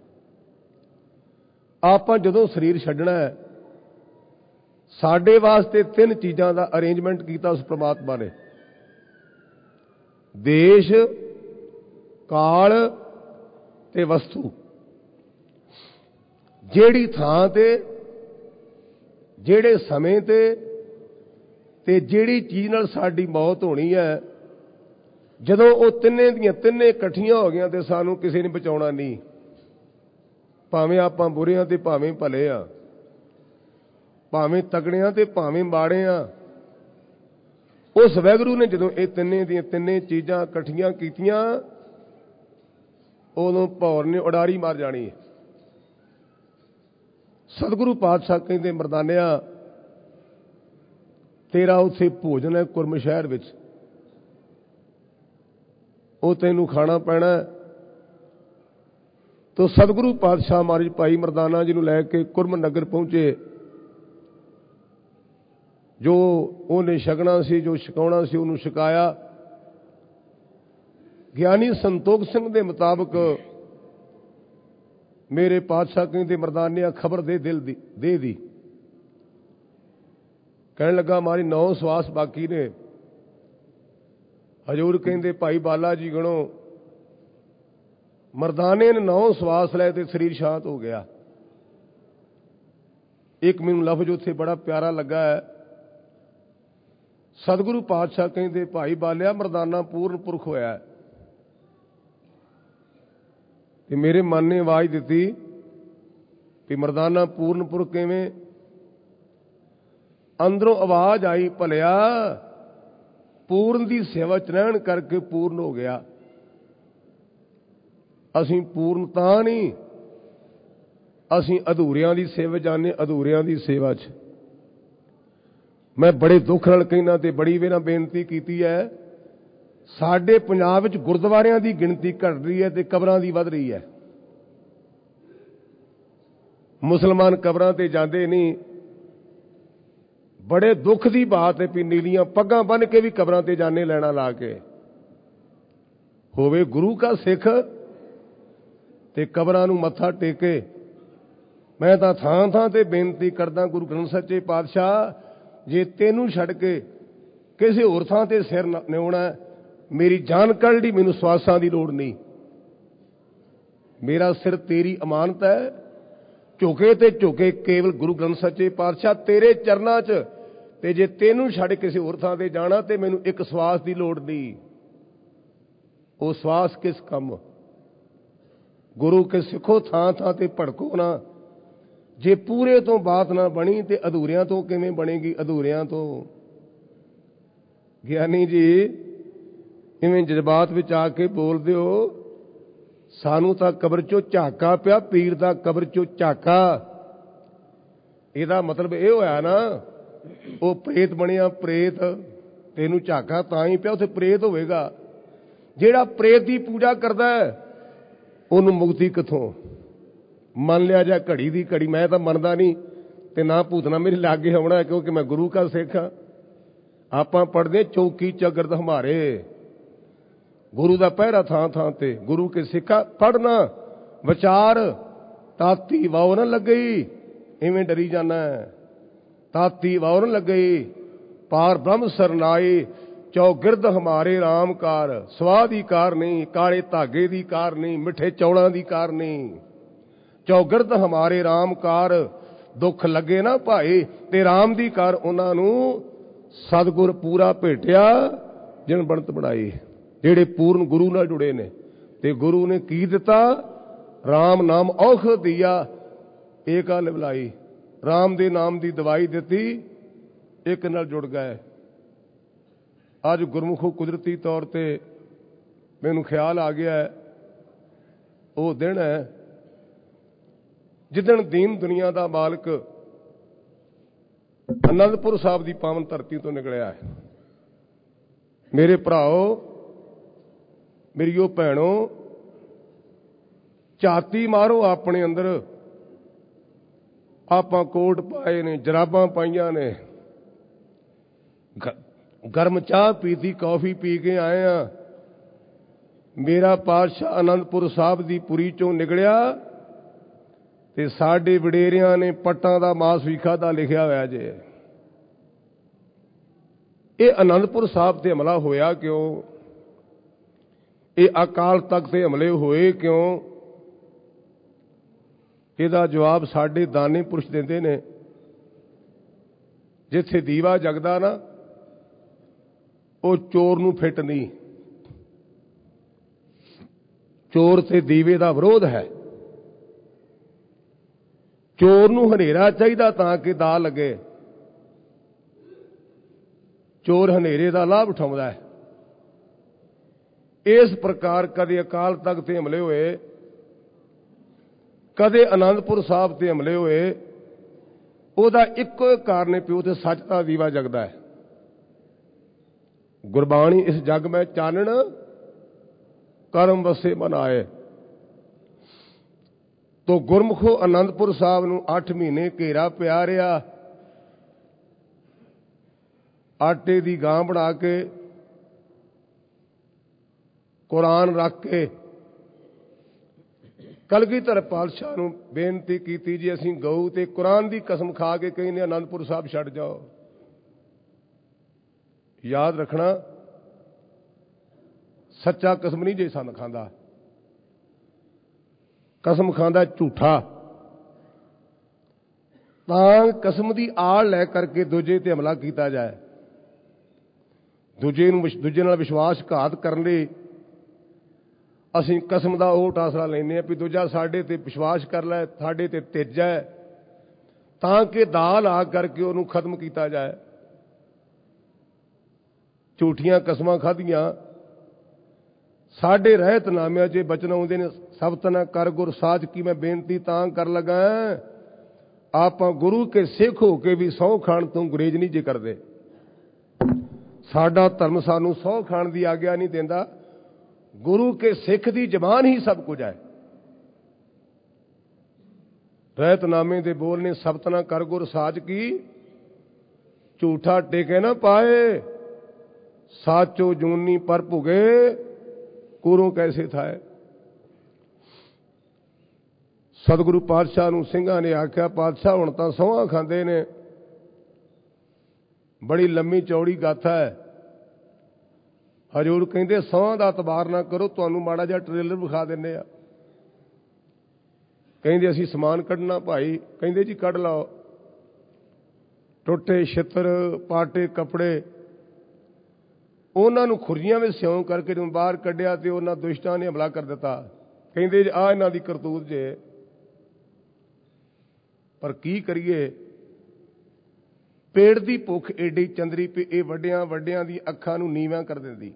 ਆਪਾਂ ਜਦੋਂ ਸਰੀਰ ਛੱਡਣਾ ਹੈ, ਸਾਡੇ ਵਾਸਤੇ ਤਿੰਨ ਚੀਜ਼ਾਂ ਦਾ ਅਰੇਂਜਮੈਂਟ ਕੀਤਾ ਉਸ ਪ੍ਰਮਾਤਮਾ ਨੇ, ਦੇਸ਼, ਕਾਲ ਤੇ ਵਸਤੂ। ਜਿਹੜੀ ਥਾਂ ਤੇ, ਜਿਹੜੇ ਸਮੇਂ ਤੇ, ਤੇ ਜਿਹੜੀ ਚੀਜ਼ ਨਾਲ ਸਾਡੀ ਮੌਤ ਹੋਣੀ ਹੈ, ਜਦੋਂ ਉਹ ਤਿੰਨੇ ਦੀਆਂ ਤਿੰਨੇ ਇਕੱਠੀਆਂ ਹੋ ਗਈਆਂ ਤੇ ਸਾਨੂੰ ਕਿਸੇ ਨੇ ਬਚਾਉਣਾ ਨਹੀਂ। ਭਾਵੇਂ ਆਪਾਂ ਬੁਰੇ ਆ ਤੇ ਭਾਵੇਂ ਭਲੇ ਆ, ਭਾਵੇਂ ਤਗੜਿਆਂ ਤੇ ਭਾਵੇਂ ਮਾੜੇ ਆ, ਉਸ ਵਾਹਿਗੁਰੂ ਨੇ ਜਦੋਂ ਇਹ ਤਿੰਨੇ ਦੀਆਂ ਤਿੰਨੇ ਚੀਜ਼ਾਂ ਇਕੱਠੀਆਂ ਕੀਤੀਆਂ, ਉਦੋਂ ਭੌਰ ਨੇ ਉਡਾਰੀ ਮਾਰ ਜਾਣੀ ਹੈ। ਸਤਿਗੁਰੂ ਪਾਤਸ਼ਾਹ ਕਹਿੰਦੇ ਮਰਦਾਨਿਆਂ ਤੇਰਾ ਉੱਥੇ ਭੋਜਨ ਹੈ ਕੁਰਮ ਸ਼ਹਿਰ ਵਿੱਚ, ਉਹ ਤੈਨੂੰ ਖਾਣਾ ਪੈਣਾ। ਤੋ ਸਤਿਗੁਰੂ ਪਾਤਸ਼ਾਹ ਮਹਾਰਾਜ ਭਾਈ ਮਰਦਾਨਾ ਜੀ ਨੂੰ ਲੈ ਕੇ ਕੁਰਮ ਨਗਰ ਪਹੁੰਚੇ। ਜੋ ਉਹਨੇ ਛਕਣਾ ਸੀ, ਜੋ ਛਕਾਉਣਾ ਸੀ, ਉਹਨੂੰ ਛਕਾਇਆ। ਗਿਆਨੀ ਸੰਤੋਖ ਸਿੰਘ ਦੇ ਮੁਤਾਬਕ ਮੇਰੇ ਪਾਤਸ਼ਾਹ ਕਹਿੰਦੇ ਮਰਦਾਨਿਆਂ ਖਬਰ ਦੇ ਦਿਲ ਦੀ ਦੇ ਦੀ। ਕਹਿਣ ਲੱਗਾ ਮਾਰੀ ਨੌ ਸਵਾਸ ਬਾਕੀ ਨੇ। ਹਜ਼ੂਰ ਕਹਿੰਦੇ ਭਾਈ ਬਾਲਾ ਜੀ ਗਣੋ। ਮਰਦਾਨੇ ਨੇ ਨੌ ਸਵਾਸ ਲਏ ਤੇ ਸਰੀਰ ਸ਼ਾਂਤ ਹੋ ਗਿਆ। ਇੱਕ ਮੈਨੂੰ ਲਫ਼ਜ਼ ਉੱਥੇ ਬੜਾ ਪਿਆਰਾ ਲੱਗਾ ਹੈ। ਸਤਿਗੁਰੂ ਪਾਤਸ਼ਾਹ ਕਹਿੰਦੇ ਭਾਈ ਬਾਲਿਆ ਮਰਦਾਨਾ ਪੂਰਨ ਪੁਰਖ ਹੋਇਆ। ਤੇ ਮੇਰੇ ਮਨ ਨੇ ਆਵਾਜ਼ ਦਿੱਤੀ ਕਿ ਮਰਦਾਨਾ ਪੂਰਨ ਪੁਰਖ ਕਿਵੇਂ? ਅੰਦਰੋਂ ਆਵਾਜ਼ ਆਈ ਭਲਿਆ ਪੂਰਨ ਦੀ ਸੇਵਾ ਚ ਰਹਿਣ ਕਰਕੇ ਪੂਰਨ ਹੋ ਗਿਆ। ਅਸੀਂ ਪੂਰਨ ਤਾਂ ਨਹੀਂ, ਅਸੀਂ ਅਧੂਰਿਆਂ ਦੀ ਸੇਵਾ ਜਾਣੇ, ਅਧੂਰਿਆਂ ਦੀ ਸੇਵਾ ਚ। ਮੈਂ ਬੜੇ ਦੁੱਖ ਨਾਲ ਕਹਿਣਾ ਤੇ ਬੜੀ ਵੇਰਾਂ ਬੇਨਤੀ ਕੀਤੀ ਹੈ, ਸਾਡੇ ਪੰਜਾਬ ਵਿੱਚ ਗੁਰਦੁਆਰਿਆਂ ਦੀ ਗਿਣਤੀ ਘਟ ਰਹੀ ਹੈ ਤੇ ਕਬਰਾਂ ਦੀ ਵੱਧ ਰਹੀ ਹੈ। ਮੁਸਲਮਾਨ ਕਬਰਾਂ ਤੇ ਜਾਂਦੇ ਨਹੀਂ। ਬੜੇ ਦੁੱਖ ਦੀ ਬਾਤ ਹੈ ਵੀ ਨੀਲੀਆਂ ਪੱਗਾਂ ਬੰਨ੍ਹ ਕੇ ਵੀ ਕਬਰਾਂ ਤੇ ਜਾਣੇ ਲੈਣਾ ਲਾ ਕੇ। ਹੋਵੇ ਗੁਰੂ ਕਾ ਸਿੱਖ ਤੇ ਕਬਰਾਂ ਨੂੰ ਮੱਥਾ ਟੇਕੇ। ਮੈਂ ਤਾਂ ਥਾਂ ਥਾਂ ਤੇ ਬੇਨਤੀ ਕਰਦਾ ਗੁਰੂ ਗ੍ਰੰਥ ਸੱਚੇ ਪਾਤਸ਼ਾਹ, ਜੇ ਤੈਨੂੰ ਛੱਡ ਕੇ ਕਿਸੇ ਹੋਰ ਥਾਂ ਤੇ ਸਿਰ ਨਿਉਣਾ, ਮੇਰੀ ਜਾਨ ਕੱਢ ਲਈ, ਮੈਨੂੰ ਸਵਾਸਾਂ ਦੀ ਲੋੜ ਨਹੀਂ। ਮੇਰਾ ਸਿਰ ਤੇਰੀ ਅਮਾਨਤ ਹੈ। ਝੁਕੇ ਤੇ ਝੁਕੇ ਕੇਵਲ ਗੁਰੂ ਗ੍ਰੰਥ ਸੱਚੇ ਪਾਤਸ਼ਾਹ ਤੇਰੇ ਚਰਨਾਂ 'ਚ। ਤੇ ਜੇ ਤੈਨੂੰ ਛੱਡ ਕਿਸੇ ਹੋਰ ਥਾਂ ਤੇ ਜਾਣਾ ਤੇ ਮੈਨੂੰ ਇੱਕ ਸਵਾਸ ਦੀ ਲੋੜ ਨਹੀਂ। ਉਹ ਸਵਾਸ ਕਿਸ ਕੰਮ? ਗੁਰੂ ਕੇ ਸਿੱਖੋ ਥਾਂ ਥਾਂ ਤੇ ਭੜਕੋ ਨਾ। ਜੇ ਪੂਰੇ ਤੋਂ ਬਾਤ ਨਾ ਬਣੀ ਤੇ ਅਧੂਰਿਆਂ ਤੋਂ ਕਿਵੇਂ ਬਣੇਗੀ? ਅਧੂਰਿਆਂ ਤੋਂ। ਗਿਆਨੀ ਜੀ ਇਵੇਂ ਜਜ਼ਬਾਤ ਵਿੱਚ ਆ ਕੇ ਬੋਲਦੇ ਹੋ। ਸਾਨੂੰ ਤਾਂ ਕਬਰ ਚੋਂ ਝਾਕਾ ਪਿਆ, ਪੀਰ ਦਾ ਕਬਰ ਚੋਂ ਝਾਕਾ। ਇਹਦਾ ਮਤਲਬ ਇਹ ਹੋਇਆ ਨਾ, ਉਹ ਪ੍ਰੇਤ ਬਣਿਆ ਪ੍ਰੇਤ, ਤੈਨੂੰ ਝਾਕਾ ਤਾਂ ਹੀ ਪਿਆ, ਉੱਥੇ ਪ੍ਰੇਤ ਹੋਵੇਗਾ। ਜਿਹੜਾ ਪ੍ਰੇਤ ਦੀ ਪੂਜਾ ਕਰਦਾ ਉਹਨੂੰ ਮੁਕਤੀ ਕਿੱਥੋਂ? ਮੰਨ ਲਿਆ ਜਾ ਘੜੀ ਦੀ ਘੜੀ। ਮੈਂ ਤਾਂ ਮੰਨਦਾ ਨਹੀਂ ਤੇ ਨਾ ਭੂਤਨਾ ਮੇਰੇ ਲਾਗੇ ਆਉਣਾ, ਕਿਉਂਕਿ ਮੈਂ ਗੁਰੂ ਕਾ ਸਿੱਖ ਹਾਂ। ਆਪਾਂ ਪੜ੍ਹਦੇ ਚੌਕੀ ਚਗਰਦ ਹਮਾਰੇ, ਗੁਰੂ ਦਾ ਪਹਿਰਾ ਥਾਂ ਥਾਂ ਤੇ। ਗੁਰੂ ਕੇ ਸਿੱਖਾ ਪੜ੍ਹਨਾ ਵਿਚਾਰ, ਤਾਤੀ ਵਾਉ ਨਾ ਲੱਗਈ। ਇਵੇਂ ਡਰੀ ਜਾਣਾ, ਤਾਤੀ ਵਾਉ ਨਾ ਲੱਗਈ। ਪਾਰ ਬ੍ਰਹਮ ਸਰਨਾਈ, ਚੌਗਿਰਦ ਹਮਾਰੇ ਰਾਮ ਕਾਰ। ਸਵਾਹ ਦੀ ਕਾਰ ਨਹੀਂ, ਕਾਲੇ ਧਾਗੇ ਦੀ ਕਾਰ ਨਹੀਂ, ਮਿੱਠੇ ਚੌਲਾਂ ਦੀ ਕਾਰ ਨਹੀਂ। ਚੌਗਿਰਦ ਹਮਾਰੇ ਰਾਮ ਕਾਰ। ਦੁੱਖ ਲੱਗੇ ਨਾ ਭਾਈ ਤੇ ਰਾਮ ਦੀ ਕਾਰ। ਉਹਨਾਂ ਨੂੰ ਸਤਿਗੁਰ ਪੂਰਾ ਭੇਟਿਆ ਜਿਨ ਬਣਤ ਬਣਾਈ, ਜਿਹੜੇ ਪੂਰਨ ਗੁਰੂ ਨਾਲ ਜੁੜੇ ਨੇ। ਤੇ ਗੁਰੂ ਨੇ ਕੀ ਦਿੱਤਾ? ਰਾਮ ਨਾਮ ਔਖ ਦੀਆ ਏਕਾ ਲਿਵਲਾਈ। ਰਾਮ ਦੇ ਨਾਮ ਦੀ ਦਵਾਈ ਦਿੱਤੀ, ਇੱਕ ਨਾਲ ਜੁੜ ਗਏ। ਅੱਜ ਗੁਰਮੁਖੋ ਕੁਦਰਤੀ ਤੌਰ ਤੇ ਮੈਨੂੰ ਖਿਆਲ ਆ ਗਿਆ, ਉਹ ਦਿਨ ਹੈ ਜਿੱਦਣ ਦੀਨ ਦੁਨੀਆ ਦਾ ਮਾਲਕ ਅਨੰਦਪੁਰ ਸਾਹਿਬ ਦੀ ਪਾਵਨ ਧਰਤੀ ਤੋਂ ਨਿਕਲਿਆ ਹੈ। ਮੇਰੇ ਭਰਾਓ, ਮੇਰੀਓ ਭੈਣੋ, ਝਾਤੀ ਮਾਰੋ ਆਪਣੇ ਅੰਦਰ। ਆਪਾਂ ਕੋਟ ਪਾਏ ਨੇ, ਜਰਾਬਾਂ ਪਾਈਆਂ ਨੇ, ਗਰਮ ਚਾਹ ਪੀਤੀ, ਕੌਫੀ ਪੀ ਕੇ ਆਏ ਆ। ਮੇਰਾ ਪਾਤਸ਼ਾਹ ਅਨੰਦਪੁਰ ਸਾਹਿਬ ਦੀ ਪੁਰੀ ਚੋਂ ਨਿਕਲਿਆ ਤੇ ਸਾਡੇ ਵਡੇਰਿਆਂ ਨੇ ਪੱਟਾਂ ਦਾ ਮਾਸ ਵੀ ਖਾਧਾ, ਲਿਖਿਆ ਹੋਇਆ ਜੇ। ਇਹ ਅਨੰਦਪੁਰ ਸਾਹਿਬ ਤੇ ਹਮਲਾ ਹੋਇਆ ਕਿਉਂ? ਇਹ ਅਕਾਲ ਤਖਤ ਤੇ ਹਮਲੇ ਹੋਏ ਕਿਉਂ? ਇਹਦਾ ਜਵਾਬ ਸਾਡੇ ਦਾਨੀ ਪੁਰਸ਼ ਦਿੰਦੇ ਨੇ। ਜਿੱਥੇ ਦੀਵਾ ਜਗਦਾ ਨਾ, ਉਹ ਚੋਰ ਨੂੰ ਫਿੱਟ ਨਹੀਂ। ਚੋਰ ਤੇ ਦੀਵੇ ਦਾ ਵਿਰੋਧ ਹੈ। ਚੋਰ ਨੂੰ ਹਨੇਰਾ ਚਾਹੀਦਾ ਤਾਂ ਕਿ ਦਾ ਲੱਗੇ। ਚੋਰ ਹਨੇਰੇ ਦਾ ਲਾਭ ਉਠਾਉਂਦਾ ਹੈ। ਇਸ ਪ੍ਰਕਾਰ ਕਦੇ ਅਕਾਲ ਤਖਤ ਤੇ ਹਮਲੇ ਹੋਏ, ਕਦੇ ਅਨੰਦਪੁਰ ਸਾਹਿਬ ਤੇ ਹਮਲੇ ਹੋਏ। ਉਹਦਾ ਇੱਕੋ ਕਾਰਨ ਹੈ, ਪਿਓ ਤੇ ਸੱਚ ਦਾ ਦੀਵਾ ਜਗਦਾ ਹੈ। ਗੁਰਬਾਣੀ ਇਸ ਜਗ ਮੈਂ ਚਾਨਣ ਕਰਮ ਵਸੇ ਮਨ ਆਏ। ਤੋ ਗੁਰਮੁਖੋ ਅਨੰਦਪੁਰ ਸਾਹਿਬ ਨੂੰ ਅੱਠ ਮਹੀਨੇ ਘੇਰਾ ਪਿਆ ਰਿਹਾ। ਆਟੇ ਦੀ ਗਾਂ ਬਣਾ ਕੇ, ਕੁਰਾਨ ਰੱਖ ਕੇ ਕਲਗੀਧਰ ਪਾਤਸ਼ਾਹ ਨੂੰ ਬੇਨਤੀ ਕੀਤੀ, ਜੀ ਅਸੀਂ ਗਊ ਤੇ ਕੁਰਾਨ ਦੀ ਕਸਮ ਖਾ ਕੇ ਕਹਿੰਦੇ ਅਨੰਦਪੁਰ ਸਾਹਿਬ ਛੱਡ ਜਾਓ। ਯਾਦ ਰੱਖਣਾ, ਸੱਚਾ ਕਸਮ ਨਹੀਂ ਜੇ ਸੰਨ ਖਾਂਦਾ, ਕਸਮ ਖਾਂਦਾ ਝੂਠਾ। ਤਾਂ ਕਸਮ ਦੀ ਆੜ ਲੈ ਕਰਕੇ ਦੂਜੇ ਤੇ ਹਮਲਾ ਕੀਤਾ ਜਾਏ। ਦੂਜੇ ਨੂੰ ਦੂਜੇ ਨਾਲ ਵਿਸ਼ਵਾਸਘਾਤ ਕਰਨ ਲਈ ਅਸੀਂ ਕਸਮ ਦਾ ਉਹ ਆਸਰਾ ਲੈਂਦੇ ਹਾਂ ਵੀ ਦੂਜਾ ਸਾਡੇ ਤੇ ਵਿਸ਼ਵਾਸ ਕਰ ਲੈ, ਸਾਡੇ ਤੇ ਤੇਜ ਹੈ, ਤਾਂ ਕਿ ਦਾਲ ਆ ਕਰਕੇ ਉਹਨੂੰ ਖਤਮ ਕੀਤਾ ਜਾਏ। ਝੂਠੀਆਂ ਕਸਮਾਂ ਖਾਧੀਆਂ। ਸਾਡੇ ਰਹਿਤਨਾਮਿਆਂ 'ਚ ਬਚਨ ਆਉਂਦੇ ਨੇ, ਸਬਤ ਨਾ ਕਰ ਗੁਰ ਸਾਜ ਕੀ। ਮੈਂ ਬੇਨਤੀ ਤਾਂ ਕਰ ਲਗਾ, ਆਪਾਂ ਗੁਰੂ ਕੇ ਸਿੱਖ ਹੋ ਕੇ ਵੀ ਸਹੁੰ ਖਾਣ ਤੋਂ ਗੁਰੇਜ਼ ਨਹੀਂ ਜੇ ਕਰਦੇ। ਸਾਡਾ ਧਰਮ ਸਾਨੂੰ ਸਹੁੰ ਖਾਣ ਦੀ ਆਗਿਆ ਨਹੀਂ ਦਿੰਦਾ। ਗੁਰੂ ਕੇ ਸਿੱਖ ਦੀ ਜ਼ਬਾਨ ਹੀ ਸਭ ਕੁਝ ਹੈ। ਰਹਿਤਨਾਮੇ ਦੇ ਬੋਲ ਨੇ, ਸਬਤ ਨਾ ਕਰ ਗੁਰ ਸਾਜ ਕੀ, ਝੂਠਾ ਟੇਕੇ ਨਾ ਪਾਏ, ਸਾਚੋ ਜੂਨੀ ਪਰ ਭੁਗੇ, ਕੁਰੂ ਕੈਸੇ ਥਾਏ। ਸਤਿਗੁਰੂ ਪਾਤਸ਼ਾਹ ਨੂੰ ਸਿੰਘਾਂ ਨੇ ਆਖਿਆ, ਪਾਤਸ਼ਾਹ ਹੁਣ ਤਾਂ ਸਹੁੰਆਂ ਖਾਂਦੇ ਨੇ, ਬੜੀ ਲੰਮੀ ਚੌੜੀ ਗਾਥਾ ਹੈ। ਹਜ਼ੂਰ ਕਹਿੰਦੇ ਸਹੁੰਆਂ ਦਾ ਇਤਬਾਰ ਨਾ ਕਰੋ, ਤੁਹਾਨੂੰ ਮਾੜਾ ਜਿਹਾ ਟ੍ਰੇਲਰ ਵਿਖਾ ਦਿੰਦੇ ਆ। ਕਹਿੰਦੇ ਅਸੀਂ ਸਮਾਨ ਕੱਢਣਾ ਭਾਈ। ਕਹਿੰਦੇ ਜੀ ਕੱਢ ਲਓ। ਟੁੱਟੇ ਛਿੱਤਰ, ਪਾਟੇ ਕੱਪੜੇ, ਉਹਨਾਂ ਨੂੰ ਖੁਰਜੀਆਂ ਵਿੱਚ ਸਿਉਂ ਕਰਕੇ ਜਦੋਂ ਬਾਹਰ ਕੱਢਿਆ ਤੇ ਉਹਨਾਂ ਦੁਸ਼ਟਾਂ ਨੇ ਹਮਲਾ ਕਰ ਦਿੱਤਾ। ਕਹਿੰਦੇ ਆ ਇਹਨਾਂ ਦੀ ਕਰਤੂਤ ਜੇ। ਪਰ ਕੀ ਕਰੀਏ, ਪੇੜ ਦੀ ਭੁੱਖ ਏਡੀ ਚੰਦਰੀ ਪਈ, ਇਹ ਵੱਡਿਆਂ ਵੱਡਿਆਂ ਦੀ ਅੱਖਾਂ ਨੂੰ ਨੀਵਾਂ ਕਰ ਦਿੰਦੀ।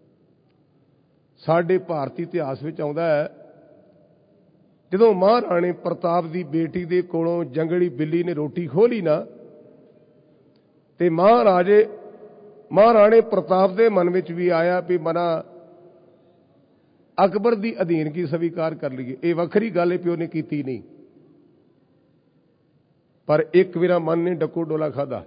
ਸਾਡੇ ਭਾਰਤੀ ਇਤਿਹਾਸ ਵਿੱਚ ਆਉਂਦਾ ਹੈ, ਜਦੋਂ ਮਹਾਰਾਣੇ ਪ੍ਰਤਾਪ ਦੀ ਬੇਟੀ ਦੇ ਕੋਲੋਂ ਜੰਗਲੀ ਬਿੱਲੀ ਨੇ ਰੋਟੀ ਖੋਹ ਲਈ ਨਾ, ਤੇ ਮਹਾਰਾਜੇ ਮਹਾਰਾਣੇ ਪ੍ਰਤਾਪ ਦੇ ਮਨ ਵਿੱਚ ਵੀ ਆਇਆ ਵੀ ਮਨਾ ਅਕਬਰ ਦੀ ਅਧੀਨਗੀ ਸਵੀਕਾਰ ਕਰ ਲਈਏ। ਇਹ ਵੱਖਰੀ ਗੱਲ ਹੈ, ਪਿਓ ਨੇ ਕੀਤੀ ਨਹੀਂ, ਪਰ ਇੱਕ ਵੀਰਾ ਮਨ ਨੇ ਡੱਕੂ ਡੋਲਾ ਖਾਦਾ।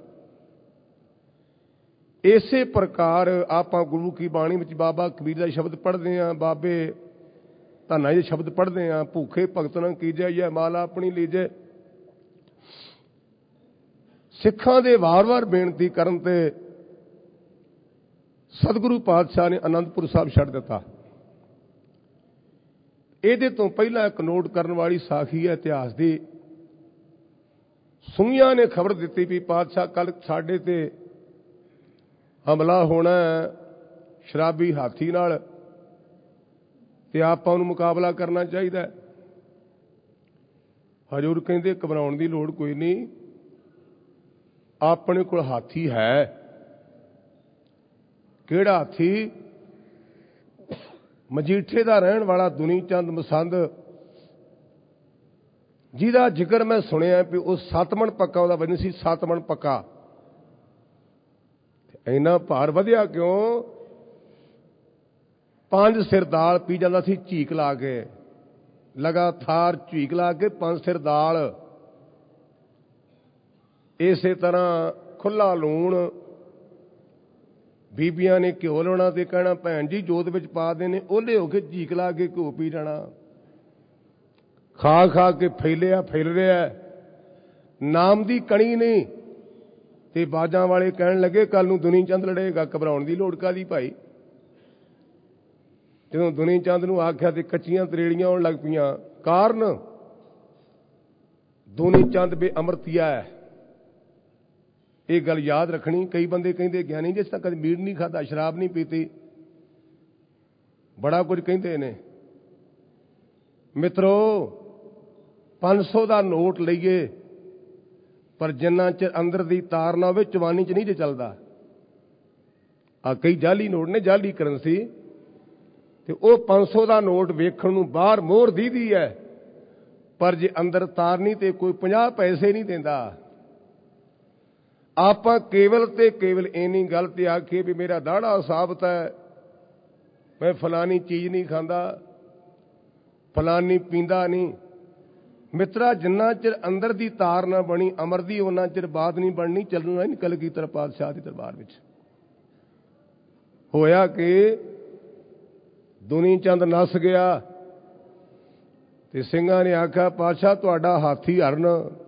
ਇਸੇ ਪ੍ਰਕਾਰ ਆਪਾਂ ਗੁਰੂ ਕੀ ਬਾਣੀ ਵਿੱਚ ਬਾਬਾ ਕਬੀਰ ਦਾ ਸ਼ਬਦ ਪੜ੍ਹਦੇ ਹਾਂ, ਬਾਬੇ ਧੰਨਾ ਜੀ ਸ਼ਬਦ ਪੜ੍ਹਦੇ ਹਾਂ, ਭੁੱਖੇ ਭਗਤ ਨਾ ਕੀਜੈ ਇਹ ਮਾਲਾ ਆਪਣੀ ਲੀਜੈ। ਸਿੱਖਾਂ ਦੇ ਵਾਰ-ਵਾਰ ਬੇਨਤੀ ਕਰਨ ਤੇ ਸਤਿਗੁਰੂ ਪਾਤਸ਼ਾਹ ਨੇ ਅਨੰਦਪੁਰ ਸਾਹਿਬ ਛੱਡ ਦਿੱਤਾ। ਇਹਦੇ ਤੋਂ ਪਹਿਲਾਂ ਇੱਕ ਨੋਟ ਕਰਨ ਵਾਲੀ ਸਾਖੀ ਹੈ ਇਤਿਹਾਸ ਦੀ। ਸੂਈਆਂ ਨੇ ਖਬਰ ਦਿੱਤੀ ਵੀ ਪਾਤਸ਼ਾਹ ਕੱਲ ਸਾਡੇ ਤੇ ਹਮਲਾ ਹੋਣਾ ਸ਼ਰਾਬੀ ਹਾਥੀ ਨਾਲ, ਤੇ ਆਪਾਂ ਨੂੰ ਮੁਕਾਬਲਾ ਕਰਨਾ ਚਾਹੀਦਾ। ਹਜ਼ੂਰ ਕਹਿੰਦੇ ਘਬਰਾਉਣ ਦੀ ਲੋੜ ਕੋਈ ਨਹੀਂ, ਆਪਣੇ ਕੋਲ ਹਾਥੀ ਹੈ। ਕਿਹੜਾ ਹਾਥੀ? ਮਜੀਠੇ ਦਾ ਰਹਿਣ ਵਾਲਾ ਦੁਨੀ ਚੰਦ ਮਸੰਦ ਜਿਹਦਾ ਜ਼ਿਕਰ ਮੈਂ ਸੁਣਿਆ ਵੀ ਉਹ ਸੱਤ ਮਣ ਪੱਕਾ ਉਹਦਾ ਵਜਨ ਸੀ, ਸੱਤ ਮਣ ਪੱਕਾ। ਇੰਨਾ ਭਾਰ ਵਧਿਆ ਕਿਉਂ? ਪੰਜ ਸਿਰ ਦਾਲ ਪੀ ਜਾਂਦਾ ਸੀ ਝੀਕ ਲਾ ਕੇ, ਲਗਾਤਾਰ ਝੀਕ ਲਾ ਕੇ ਪੰਜ ਸਿਰ ਦਾਲ। ਇਸੇ ਤਰ੍ਹਾਂ ਖੁੱਲਾ ਲੂਣ, ਬੀਬੀਆਂ ਨੇ ਘਿਓ ਲਾਉਣਾ ਤੇ ਕਹਿਣਾ ਭੈਣ ਜੀ ਜੋਤ ਵਿੱਚ ਪਾ ਦੇਣੇ, ਉਹਲੇ ਹੋ ਕੇ ਝੀਕ ਲਾ ਕੇ ਘਿਓ ਪੀ ਜਾਣਾ। ਖਾ ਖਾ ਕੇ ਫੈਲਿਆ ਫੈਲ ਰਿਹਾ, ਨਾਮ ਦੀ ਕਣੀ ਨਹੀਂ। ਤੇ ਬਾਜਾਂ ਵਾਲੇ ਕਹਿਣ ਲੱਗੇ ਕੱਲ ਨੂੰ ਦੁਨੀ ਚੰਦ ਲੜੇਗਾ, ਘਬਰਾਉਣ ਦੀ ਲੋੜ ਕਾਹਦੀ ਭਾਈ। ਜਦੋਂ ਦੁਨੀ ਚੰਦ ਨੂੰ ਆਖਿਆ ਤੇ ਕੱਚੀਆਂ ਤਰੇੜੀਆਂ ਆਉਣ ਲੱਗ ਪਈਆਂ। ਕਾਰਨ ਦੁਨੀ ਚੰਦ ਬੇ ਅਮਰਤੀਆ ਹੈ। ਇਹ ਗੱਲ ਯਾਦ ਰੱਖਣੀ। ਕਈ ਬੰਦੇ ਕਹਿੰਦੇ ਗਿਆਨੀ ਜਿਸ ਤੱਕ ਕਦੇ ਮੀਟ ਨਹੀਂ ਖਾਧਾ, ਸ਼ਰਾਬ ਨਹੀਂ ਪੀਤੀ, ਬੜਾ ਕੁਝ ਕਹਿੰਦੇ ਨੇ। ਮਿੱਤਰੋ, ਪੰਜ ਸੌ ਦਾ ਨੋਟ ਲਈਏ ਪਰ ਜਿੰਨਾ ਚਿਰ ਅੰਦਰ ਦੀ ਤਾਰ ਨਾ ਹੋਵੇ ਚਵਾਨੀ ਚ ਨਹੀਂ ਜੇ ਚੱਲਦਾ। ਆ ਕਈ ਜਾਲੀ ਨੋਟ ਨੇ, ਜਾਲੀ ਕਰੰਸੀ, ਤੇ ਉਹ ਪੰਜ ਸੌ ਦਾ ਨੋਟ ਵੇਖਣ ਨੂੰ ਬਾਹਰ ਮੋਹਰ ਦੀਦੀ ਹੈ, ਪਰ ਜੇ ਅੰਦਰ ਤਾਰ ਨਹੀਂ ਤੇ ਕੋਈ ਪੰਜਾਹ ਪੈਸੇ ਨਹੀਂ ਦਿੰਦਾ। ਆਪਾਂ ਕੇਵਲ ਤੇ ਕੇਵਲ ਇੰਨੀ ਗੱਲ ਤੇ ਆਖੀਏ ਵੀ ਮੇਰਾ ਦਾੜਾ ਸਾਬਤ ਹੈ, ਮੈਂ ਫਲਾਨੀ ਚੀਜ਼ ਨਹੀਂ ਖਾਂਦਾ, ਫਲਾਨੀ ਪੀਂਦਾ ਨਹੀਂ। ਮਿੱਤਰਾ, ਜਿੰਨਾ ਚਿਰ ਅੰਦਰ ਦੀ ਤਾਰ ਨਾ ਬਣੀ ਅਮਰ ਦੀ, ਉਹਨਾਂ ਚਿਰ ਬਾਤ ਨਹੀਂ ਬਣਨੀ, ਚੱਲਣਾ ਨਹੀਂ ਕਲਗੀਧਰ ਪਾਤਸ਼ਾਹ ਦੇ ਦਰਬਾਰ ਵਿੱਚ। ਹੋਇਆ ਕਿ ਦੁਨੀ ਚੰਦ ਨੱਸ ਗਿਆ ਤੇ ਸਿੰਘਾਂ ਨੇ ਆਖਿਆ ਪਾਤਸ਼ਾਹ ਤੁਹਾਡਾ ਹਾਥੀ ਹਰਨ।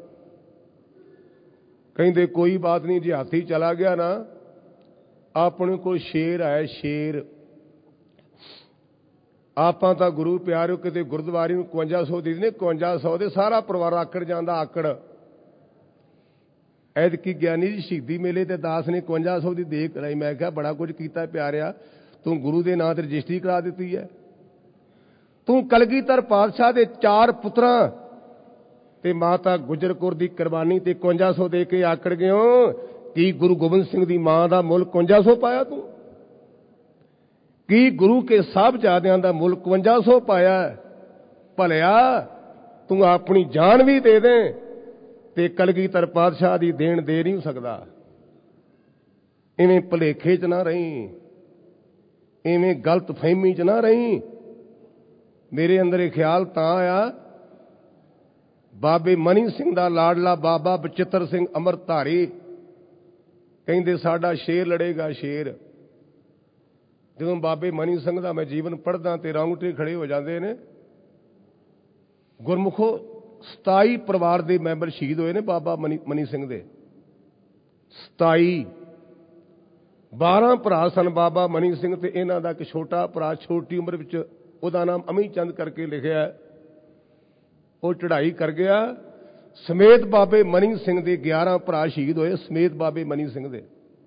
ਕਹਿੰਦੇ ਕੋਈ ਬਾਤ ਨਹੀਂ, ਜੇ ਹਾਥੀ ਚਲਾ ਗਿਆ ਨਾ, ਆਪਣੇ ਕੋਲ ਸ਼ੇਰ ਆਇਆ, ਸ਼ੇਰ। ਆਪਾਂ ਤਾਂ ਗੁਰੂ ਪਿਆਰਿਓ ਕਿਤੇ ਗੁਰਦੁਆਰੇ ਨੂੰ ਇਕਵੰਜਾ ਸੌ ਦੇ ਦਿੰਦੇ, ਇਕਵੰਜਾ ਸੌ ਦੇ ਸਾਰਾ ਪਰਿਵਾਰ ਆਕੜ ਜਾਂਦਾ, ਆਕੜ। ਐਤਕੀ ਗਿਆਨੀ ਜੀ ਸ਼ਹੀਦੀ ਮੇਲੇ ਤੇ ਦਾਸ ਨੇ ਇਕਵੰਜਾ ਸੌ ਦੀ ਦੇ ਕਰਾਈ। ਮੈਂ ਕਿਹਾ ਬੜਾ ਕੁਝ ਕੀਤਾ ਪਿਆਰਿਆ, ਤੂੰ ਗੁਰੂ ਦੇ ਨਾਂ ਤੇ ਰਜਿਸਟਰੀ ਕਰਾ ਦਿੱਤੀ ਹੈ। ਤੂੰ ਕਲਗੀਧਰ ਪਾਤਸ਼ਾਹ ਦੇ ਚਾਰ ਪੁੱਤਰਾਂ ਤੇ ਮਾਤਾ ਗੁਜਰ ਕੌਰ ਦੀ ਕੁਰਬਾਨੀ ਤੇ ਇਕਵੰਜਾ ਸੌ ਦੇ ਕੇ ਆਕੜ ਗਏ ਹੋ। ਕੀ ਗੁਰੂ ਗੋਬਿੰਦ ਸਿੰਘ ਦੀ ਮਾਂ ਦਾ ਮੁੱਲ ਇਕਵੰਜਾ ਸੌ ਪਾਇਆ ਤੂੰ? ਕੀ ਗੁਰੂ ਕੇ ਸਾਹਿਬਜ਼ਾਦਿਆਂ ਦਾ ਮੁੱਲ ਇਕਵੰਜਾ ਸੌ ਪਾਇਆ? ਭਲਿਆ, ਤੂੰ ਆਪਣੀ ਜਾਨ ਵੀ ਦੇ ਦੇ ਤੇ ਕਲਗੀਧਰ ਪਾਤਸ਼ਾਹ ਦੀ ਦੇਣ ਦੇ ਨਹੀਂ ਸਕਦਾ। ਇਵੇਂ ਭੁਲੇਖੇ ਚ ਨਾ ਰਹੀਂ, ਇਵੇਂ ਗਲਤ ਫਹਿਮੀ ਚ ਨਾ ਰਹੀਂ। ਮੇਰੇ ਅੰਦਰ ਇਹ ਖਿਆਲ ਤਾਂ ਆਇਆ, ਬਾਬੇ ਮਨੀ ਸਿੰਘ ਦਾ ਲਾਡਲਾ ਬਾਬਾ ਬਚਿੱਤਰ ਸਿੰਘ ਅੰਮ੍ਰਿਤਧਾਰੀ ਕਹਿੰਦੇ ਸਾਡਾ ਸ਼ੇਰ ਲੜੇਗਾ, ਸ਼ੇਰ। ਜਦੋਂ ਬਾਬੇ ਮਨੀ ਸਿੰਘ ਦਾ ਮੈਂ ਜੀਵਨ ਪੜ੍ਹਦਾ ਤੇ ਰੌਂਗਟੇ ਖੜੇ ਹੋ ਜਾਂਦੇ ਨੇ। ਗੁਰਮੁਖੋ, ਸਤਾਈ ਪਰਿਵਾਰ ਦੇ ਮੈਂਬਰ ਸ਼ਹੀਦ ਹੋਏ ਨੇ ਬਾਬਾ ਮਨੀ ਮਨੀ ਸਿੰਘ ਦੇ। ਸਤਾਈ ਬਾਰਾਂ ਭਰਾ ਸਨ ਬਾਬਾ ਮਨੀ ਸਿੰਘ ਤੇ ਇਹਨਾਂ ਦਾ ਇੱਕ ਛੋਟਾ ਭਰਾ ਛੋਟੀ ਉਮਰ ਵਿੱਚ, ਉਹਦਾ ਨਾਮ ਅਮੀ ਚੰਦ ਕਰਕੇ ਲਿਖਿਆ। ਉਹ ਚੜ੍ਹਾਈ ਕਰ ਗਿਆ ਸਮੇਤ ਬਾਬੇ ਮਨੀ ਸਿੰਘ ਦੇ। ਗਿਆਰਾਂ ਭਰਾ ਸ਼ਹੀਦ ਹੋਏ ਸਮੇਤ ਬਾਬੇ ਮਨੀ ਸਿੰਘ ਦੇ।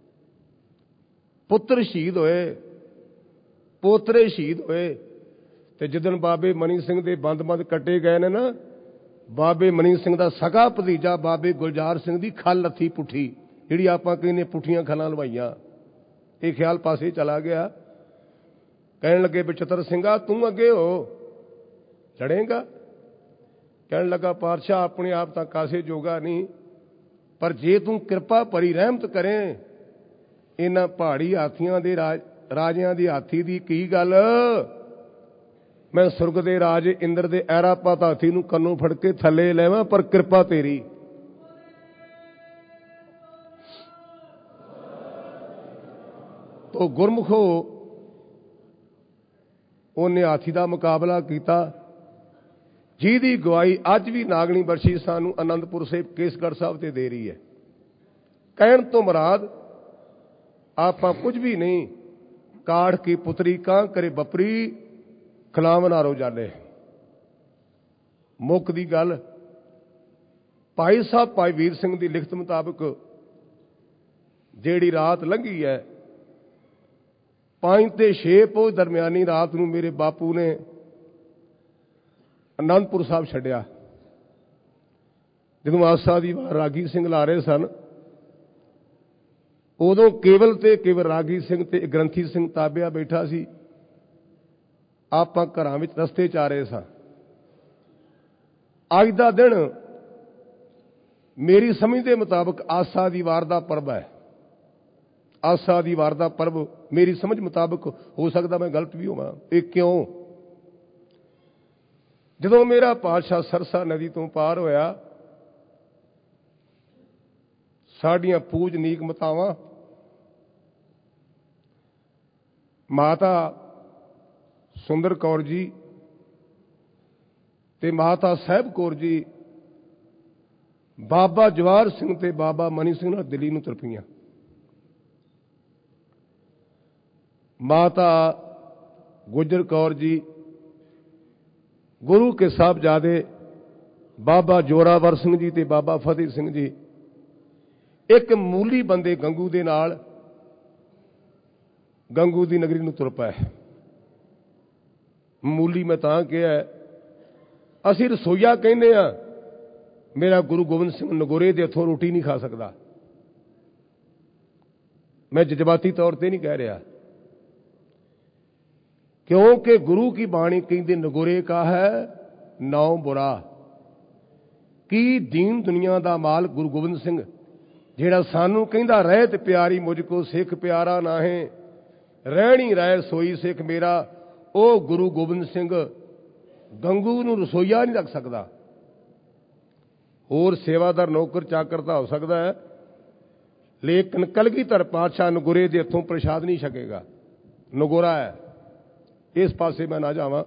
ਪੁੱਤਰ ਸ਼ਹੀਦ ਹੋਏ, ਪੋਤਰੇ ਸ਼ਹੀਦ ਹੋਏ। ਤੇ ਜਿੱਦਣ ਬਾਬੇ ਮਨੀ ਸਿੰਘ ਦੇ ਬੰਦ-ਬੰਦ ਕੱਟੇ ਗਏ ਨੇ ਨਾ, ਬਾਬੇ ਮਨੀ ਸਿੰਘ ਦਾ ਸਗਾ ਭਤੀਜਾ ਬਾਬੇ ਗੁਲਜ਼ਾਰ ਸਿੰਘ ਦੀ ਖੱਲ ਲੱਥੀ ਪੁੱਠੀ, ਜਿਹੜੀ ਆਪਾਂ ਕਹਿੰਦੇ ਪੁੱਠੀਆਂ ਖੱਲਾਂ ਲਵਾਈਆਂ। ਇਹ ਖਿਆਲ ਪਾਸੇ ਚਲਾ ਗਿਆ। ਕਹਿਣ ਲੱਗੇ ਬਚਿੱਤਰ ਸਿੰਘਾ ਤੂੰ ਅੱਗੇ ਹੋ, ਲੜੇਗਾ? ਕਹਿਣ ਲੱਗਾ ਪਾਤਸ਼ਾਹ ਆਪਣੇ ਆਪ ਤਾਂ ਕਾਸੇ ਜੋਗਾ ਨਹੀਂ, ਪਰ ਜੇ ਤੂੰ ਕਿਰਪਾ ਭਰੀ ਰਹਿਮਤ ਕਰੇ ਇਹਨਾਂ ਪਹਾੜੀ ਹਾਥੀਆਂ ਦੇ ਰਾਜ ਰਾਜਿਆਂ ਦੀ ਹਾਥੀ ਦੀ ਕੀ ਗੱਲ, ਮੈਂ ਸੁਰਗ ਦੇ ਰਾਜ ਇੰਦਰ ਦੇ ਐਰਾਪਤ ਹਾਥੀ ਨੂੰ ਕੰਨੋਂ ਫੜ ਕੇ ਥੱਲੇ ਲੈਵਾਂ, ਪਰ ਕਿਰਪਾ ਤੇਰੀ। ਤੋ ਗੁਰਮੁਖੋ, ਉਹਨੇ ਹਾਥੀ ਦਾ ਮੁਕਾਬਲਾ ਕੀਤਾ, ਜਿਹਦੀ ਗਵਾਹੀ ਅੱਜ ਵੀ ਨਾਗਣੀ ਬਰਸ਼ੀ ਸਾਨੂੰ ਅਨੰਦਪੁਰ ਸਾਹਿਬ ਕੇਸਗੜ੍ਹ ਸਾਹਿਬ ਤੇ ਦੇ ਰਹੀ ਹੈ। ਕਹਿਣ ਤੋਂ ਮੁਰਾਦ ਆਪਾਂ ਕੁਝ ਵੀ ਨਹੀਂ। ਕਾੜ ਕੀ ਪੁੱਤਰੀ ਕਾਂ ਕਰੇ ਬਪਰੀ, ਖਲਾਵਨ ਆਰੋ ਜਾਲੇ। ਮੁੱਖ ਦੀ ਗੱਲ, ਭਾਈ ਸਾਹਿਬ ਭਾਈ ਵੀਰ ਸਿੰਘ ਦੀ ਲਿਖਤ ਮੁਤਾਬਕ ਜਿਹੜੀ ਰਾਤ ਲੰਘੀ ਹੈ, ਪੰਜ ਤੇ ਛੇ ਪੋਹ ਦਰਮਿਆਨੀ ਰਾਤ ਨੂੰ ਮੇਰੇ ਬਾਪੂ ਨੇ ਅਨੰਦਪੁਰ ਸਾਹਿਬ ਛੱਡਿਆ। ਜਦੋਂ ਆਸਾ ਦੀ ਵਾਰ ਰਾਗੀ ਸਿੰਘ ਲਾ ਰਹੇ ਸਨ, ਉਦੋਂ ਕੇਵਲ ਤੇ ਕੇਵਲ ਰਾਗੀ ਸਿੰਘ ਤੇ ਗ੍ਰੰਥੀ ਸਿੰਘ ਤਾਬਿਆ ਬੈਠਾ ਸੀ। ਆਪਾਂ ਘਰਾਂ ਵਿੱਚ ਰਸਤੇ ਚ ਆ ਰਹੇ ਸਾਂ। ਅੱਜ ਦਾ ਦਿਨ ਮੇਰੀ ਸਮਝ ਦੇ ਮੁਤਾਬਕ ਆਸਾ ਦੀ ਵਾਰ ਦਾ ਪਰਬ ਹੈ। ਆਸਾ ਦੀ ਵਾਰ ਦਾ ਪਰਬ ਮੇਰੀ ਸਮਝ ਮੁਤਾਬਕ, ਹੋ ਸਕਦਾ ਮੈਂ ਗਲਤ ਵੀ ਹੋਵਾਂ। ਇਹ ਕਿਉਂ? ਜਦੋਂ ਮੇਰਾ ਪਾਤਸ਼ਾਹ ਸਰਸਾ ਨਦੀ ਤੋਂ ਪਾਰ ਹੋਇਆ, ਸਾਡੀਆਂ ਪੂਜਨੀਕ ਮਾਤਾਵਾਂ ਮਾਤਾ ਸੁੰਦਰ ਕੌਰ ਜੀ ਤੇ ਮਾਤਾ ਸਾਹਿਬ ਕੌਰ ਜੀ ਬਾਬਾ ਜਵਾਹਰ ਸਿੰਘ ਤੇ ਬਾਬਾ ਮਨੀ ਸਿੰਘ ਨਾਲ ਦਿੱਲੀ ਨੂੰ ਤੁਰ ਪਈਆਂ। ਮਾਤਾ ਗੁਜਰ ਕੌਰ ਜੀ ਗੁਰੂ ਕੇ ਸਾਹਿਬਜ਼ਾਦੇ ਬਾਬਾ ਜੋਰਾਵਰ ਸਿੰਘ ਜੀ ਤੇ ਬਾਬਾ ਫਤਿਹ ਸਿੰਘ ਜੀ ਇੱਕ ਮੂਲੀ ਬੰਦੇ ਗੰਗੂ ਦੇ ਨਾਲ ਗੰਗੂ ਦੀ ਨਗਰੀ ਨੂੰ ਤੁਰ ਪਏ। ਮੂਲੀ ਮੈਂ ਤਾਂ ਕਿਹਾ, ਅਸੀਂ ਰਸੋਈਆ ਕਹਿੰਦੇ ਆ। ਮੇਰਾ ਗੁਰੂ ਗੋਬਿੰਦ ਸਿੰਘ ਨਗੋਰੇ ਦੇ ਹੱਥੋਂ ਰੋਟੀ ਨਹੀਂ ਖਾ ਸਕਦਾ। ਮੈਂ ਜਜ਼ਬਾਤੀ ਤੌਰ ਤੇ ਨਹੀਂ ਕਹਿ ਰਿਹਾ, क्योंकि गुरु की बाणी कहते नगोरे का है नौ बुरा। की दीन दुनिया का माल गुरु गोबिंद सिंह जेड़ा सानू कहंदा रहे ते प्यारी मुझको सिख प्यारा ना है, रहनी रहे सोई सिख मेरा, ओ गुरु गोबिंद सिंह गंगू नूं रसोईया नहीं रख सकता। होर सेवादार नौकर चाकर तो हो सकता है, लेकिन कलगीधर पातशाह नगोरे दे हथों प्रसाद नहीं छकेगा। नगोरा है, इस पासे मैं ना जावां।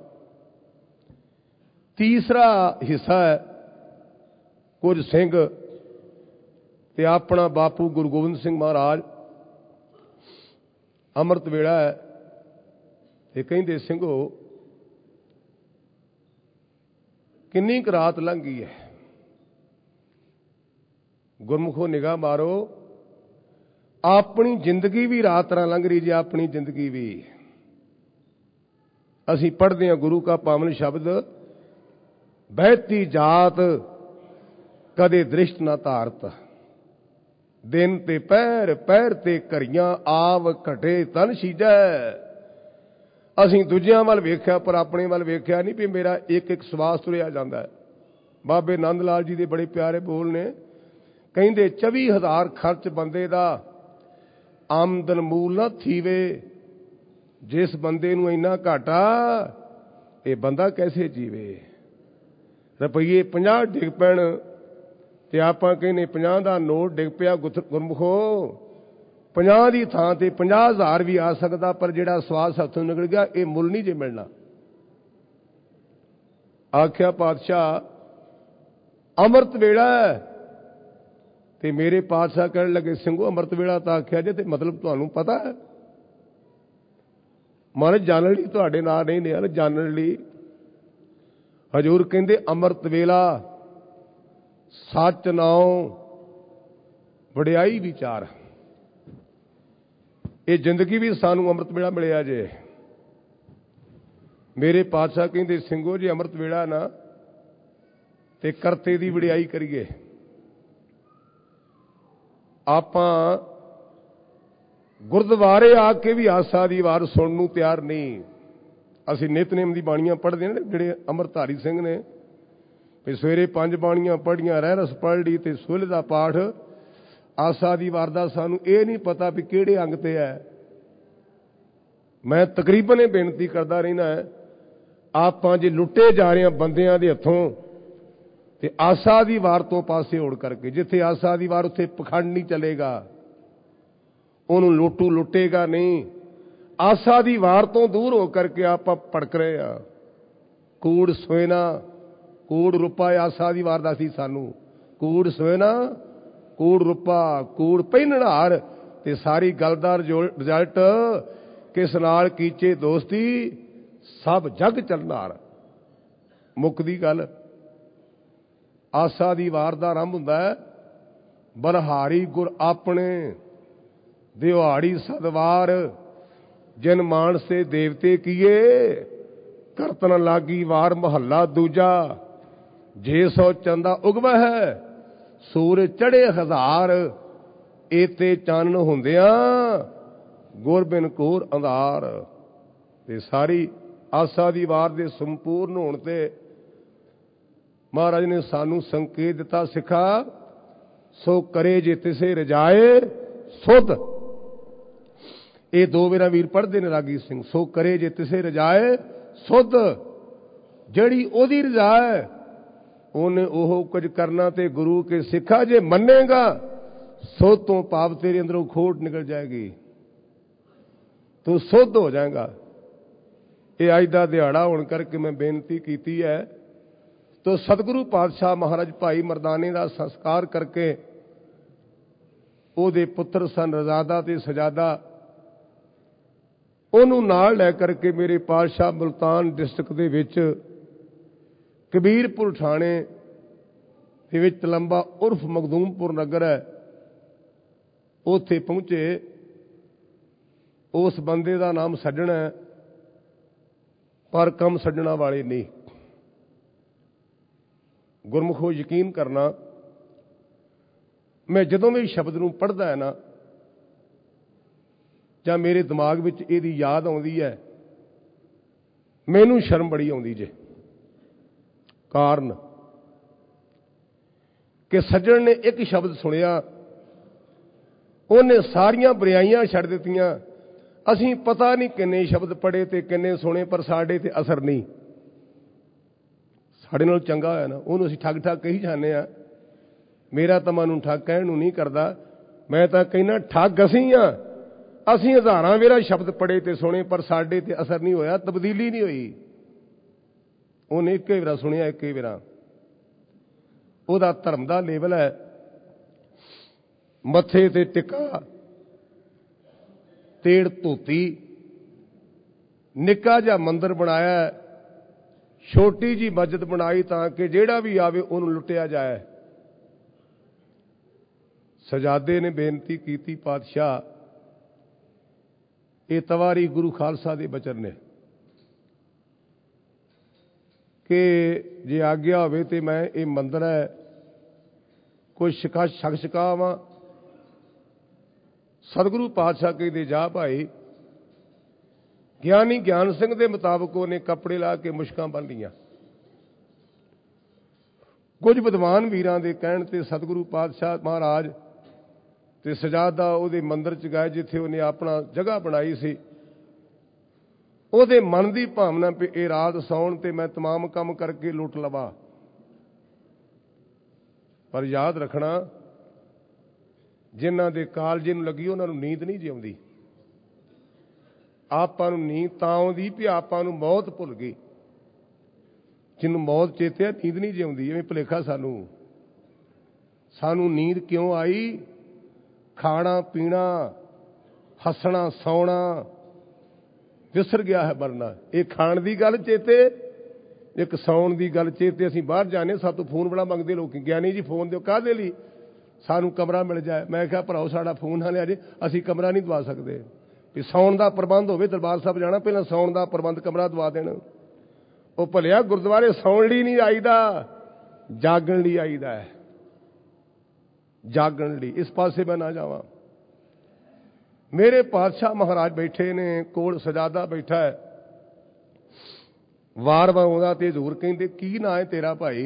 तीसरा हिस्सा है कुछ सिंह ते अपना बापू गुरु गोबिंद सिंह महाराज अमृत वेला है ते कहंदे सिंघो किन्नी क रात लंघ गई है, गुरमुखो निगाह मारो, अपनी जिंदगी भी रात तरह लंघ रही जी। अपनी जिंदगी भी असी पढ़ते हैं गुरु का पावन शब्द, बहती जात कदे दृष्ट ना धारत, दिन ते पैर पैर ते घरियां आव घटे तन सीजै। असी दूजियां वाल वेख्या पर अपने वाल वेख्या नहीं भी मेरा एक एक सवास तुरिया जाता है। बाबे नंद लाल जी के बड़े प्यारे बोल ने, कहंदे चौबी हज़ार खर्च बंदे दा आमदन मूल ना थीवे, जिस बंदे नूं इन्ना घाटा ये बंदा कैसे जीवे। रुपये पचास डिग पैण ते आपां कहने पचास दा नोट डिग पिया, गुरमुखो पचास की थां ते पचास हज़ार भी आ सकता, पर जिहड़ा सवास हथों निकल गया ये मुल नहीं जे मिलना। आख्या पातशाह अमृत वेला ते मेरे पातशाह कहने लगे सिंघो अमृत वेला तो आख्या जे, ते मतलब तुहानूं पता है? महाराज जानने लई तुहाडे नाल नहीं ने, जानने लई। हजूर कहंदे अमृत वेला सच नाओ वडियाई विचार। ये जिंदगी भी सानू अमृत वेला मिलिया जे। मेरे पातशाह कहंदे सिंघो जी अमृत वेला ना ते करते दी वडियाई करिए। आपां गुरुद्वारे आके भी आसा दी वार सुनने नूं तैयार नहीं। असी नितनेम दी बाणियां पढ़दे ने, जिहड़े अमृतधारी सिंह ने भी सवेरे पंज बाणियां पढ़ियां, रहरस पढ़ ली ते सुहल दा पाठ। आसा दी वार दा सानू ये नहीं पता भी किहड़े अंग ते है। मैं तकरीबन बेनती करदा रहना है, आपां जे लुटे जा रहे हैं बंदियां दे हथों ते आसा दी वार तो पासे होड़ करके, जिथे आसा दी वार उत्थे पखंड नहीं चलेगा, उन्होंने लुटू लुटेगा नहीं। आसा दी वार तो दूर हो करके आप भड़क रहे हैं। कूड़ सोएना कूड़ रुपा आसा दी वार दा सी सानू। कूड़ सोएना कूड़ रुपा कूड़ पहनहार ते सारी गल दा रिजल्ट किस नाल कीचे दोस्ती सब जग चलनार। मुकदी गल आसा दी वार दा आरंभ हुंदा है, बलहारी गुर अपने दिहाड़ी सदवार जिन मान से देवते किए, करतन लागी वार महला दूजा, जे सौ चंदा उगवा है सूरज चढ़े हजार, एते चानन हुंदियां गुर बिन कोर अंधार। ते सारी आसा दी वार दे संपूर्ण होण ते महाराज ने सानू संकेत दिता, सिखा सो करे जे तिसे रजाए सुध। ये दो मेरा वीर पढ़ते ने रागी सिंह, सो करे जे तिसे रजाए सुध। जड़ी ओदी रजा है उन्हें ओह कुछ करना, ते गुरु के सिखा जे मनेगा सो तो पाप तेरे अंदरों खोट निकल जाएगी, तू सुध हो जाएगा। ये अज का दिहाड़ा होने करके मैं बेनती की है। तो सतगुरु पातशाह महाराज भाई मरदाने का संस्कार करके ਉਹਦੇ पुत्र सन रजादा ते सजादा ਉਹਨੂੰ ਨਾਲ ਲੈ करके मेरे पातशाह मुल्तान डिस्ट्रिक्ट ਦੇ ਵਿੱਚ कबीरपुर थाने ਦੇ ਵਿੱਚ ਤਲੰਬਾ ਉਰਫ ਮਖਦੂਮਪੁਰ ਨਗਰ ਹੈ, ਉੱਥੇ ਪਹੁੰਚੇ। उस बंदे का नाम सज्जण है, पर कम सज्जणा वाले नहीं। गुरमुखो यकीन करना, मैं जदों भी शब्द नूं पढ़दा है ना, जां मेरे दिमाग विच इहदी याद आउंदी है, मैनूं शर्म बड़ी आउंदी जे। कारण कि सज्जण ने एक शब्द सुनिया, उन्हें सारियां बुराइयां छड्ड दित्तियां। असीं पता नहीं किन्ने शब्द पढ़े ते किन्ने सुने, पर साडे ते असर नहीं। साडे नाल चंगा होया ना, उहनूं असीं ठग ठग कही जाने आ। मेरा तां मनु ठग कहण नूं नहीं करदा, मैं तां कहना ठग असीं आ। असीं हज़ारां वेरा शब्द पढ़े ते सुने, पर साडे ते असर नहीं होया, तब्दीली नहीं होई। उहने एक ही वेरा सुनिया, एक ही वेरा। उहदा धर्म दा लेवल है, मत्थे ते टिक्का, तेड़ धोती, निक्का जिहा मंदिर बनाया, छोटी जी मस्जिद बनाई ताकि जेड़ा भी आवे उन्होंने लुटिया जाए। सजादे ने बेनती की, पातशाह ये तवारी गुरु खालसा दे बचन ने कि जे आग्या होवे ते मैं ये मंदिर है कोई शिका छक छकावां। सतगुरु पातशाह कहते जा भाई। ज्ञानी ज्ञान सिंह के मुताबिक उन्हें कपड़े ला के मुश्कां बन लिया। कुछ विद्वान वीरां दे कहण ते सतगुरु पातशाह महाराज ते सजादा उहदे मंदिर च गए, जिथे उन्हें अपना जगह बनाई सी। उहदे मन की भावना भी ये रात सौण ते मैं तमाम काम करके लुट लवा। पर याद रखना, जिन्हां दे कालजे नूं लगी उन्हां नूं नींद नहीं जी आउंदी। आपां नूं नींद तां आउंदी भी आपां नूं मौत भुल गई। जिन्नूं मौत चेते आ, नींद नहीं जी आउंदी। इवें भुलेखा सानूं सानूं नींद क्यों आई? खाना पीना, हसना सौना विसर गया है मरना। ये खाण की गल चेते, एक सौण की गल चेते। असीं बाहर जाने, सब तो फोन बड़ा मंगते लोग, ज्ञानी जी फोन दो काहदे लई? सानू कमरा मिल जाए। मैं कहा भराओ साडा फोन ना लिया जे, असीं कमरा नहीं दवा सकते। भी सौण का प्रबंध होवे, दरबार साहब जाना पहला सौण का प्रबंध कमरा दवा देना। वो भलिया गुरुद्वारे सौण लई नहीं आईदा, जागण लई आईदा है। जागण लई इस पासे मैं ना जावां। मेरे पातशाह महाराज बैठे ने, कोल सजादा बैठा है। वार वार आउंदा ते हजूर कहंदे की ना है तेरा भाई?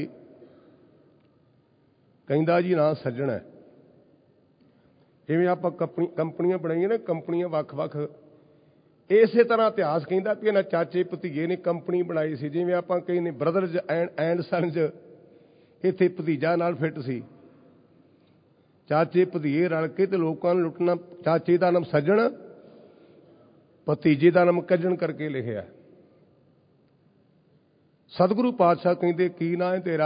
कहंदा जी ना सज्जण है। जिवें आपां कंपनियां बनाईਆਂ ना, कंपनियां वख-वख इसे तरह इतिहास कहंदा कि इन्हां चाचे भतीजे ने कंपनी बनाई सी। जिवें आपां कहने ब्रदर्स एंड एंड सन्स, इत्थे भतीजा नाल फिट सी। चाचे भतीजे रल के ते लोकां नूं लुटना। चाचे का नाम सज्जण, भतीजे का नाम कज्जण करके लिखिया। सतगुरु पातशाह कहंदे की ना है तेरा?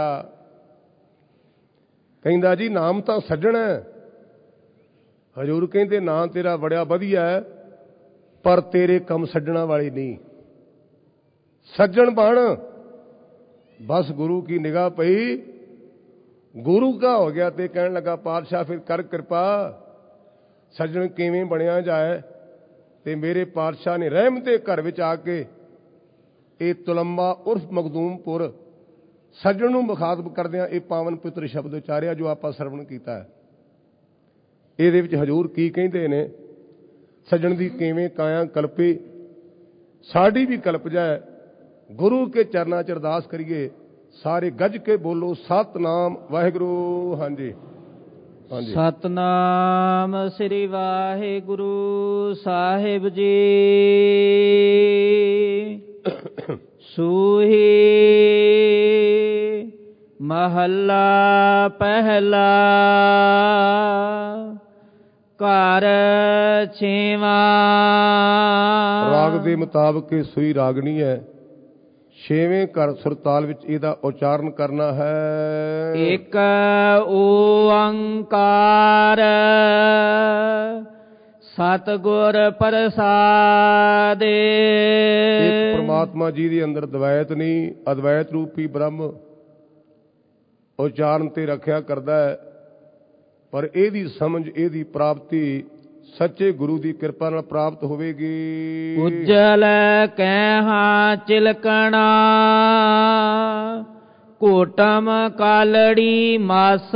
कहंदा जी नाम तो सज्जण है। हजूर कहंदे ना तेरा बड़ा वधिया है, पर तेरे कम सज्जणा वाले नहीं। सज्जण बन। बस गुरु की निगाह पई, गुरु का हो गया ते कहने लगा पातशाह फिर कर कृपा, सज्जण किवें बनिया जाए। ते मेरे पातशाह ने रहम दे घर विच आके ये तुलंबा उर्फ मखदूमपुर सज्जण नूं मुखातब करदिआं ये पावन पवित्र शब्द उचारिया जो आपां सरवण कीता है। ਇਹਦੇ ਵਿੱਚ हजूर की कहते ने, सज्जण दी किवें काया कल्पी, साड़ी भी कल्प जाए। गुरु के चरनां च अरदास करिए ਸਾਰੇ ਗੱਜ ਕੇ ਬੋਲੋ ਸਤਿਨਾਮ ਵਾਹਿਗੁਰੂ। ਹਾਂਜੀ ਹਾਂਜੀ। ਸਤਨਾਮ ਸ੍ਰੀ ਵਾਹਿਗੁਰੂ ਸਾਹਿਬ ਜੀ। ਸੂਹੀ ਮਹੱਲਾ ਪਹਿਲਾ। ਘਰ ਛੇਵਾਂ। ਰਾਗ ਦੇ ਮੁਤਾਬਕ ਇਹ ਸੂਈ ਰਾਗਣੀ ਹੈ। ਛੇਵੇਂ ਘਰ ਸੁਰਤਾਲ ਵਿੱਚ ਇਹਦਾ ਉਚਾਰਨ ਕਰਨਾ ਹੈ। ਇੱਕ ਓੰਕਾਰ ਸਤਿਗੁਰ ਪ੍ਰਸਾਦਿ। ਇੱਕ ਪ੍ਰਮਾਤਮਾ ਜੀ ਦੇ ਅੰਦਰ ਦਵੈਤ ਨਹੀਂ, ਅਦਵੈਤ ਰੂਪੀ ਬ੍ਰਹਮ ਉਚਾਰਨ ਤੇ ਰੱਖਿਆ ਕਰਦਾ ਹੈ। ਪਰ ਇਹਦੀ ਸਮਝ, ਇਹਦੀ ਪ੍ਰਾਪਤੀ ਸੱਚੇ ਗੁਰੂ ਦੀ ਕਿਰਪਾ ਨਾਲ ਪ੍ਰਾਪਤ ਹੋਵੇਗੀ। ਉਜਲ ਕਹਿਹਾਂ ਚਿਲਕਣਾ ਕੋਟਮ ਕਾਲੜੀ ਮਸ।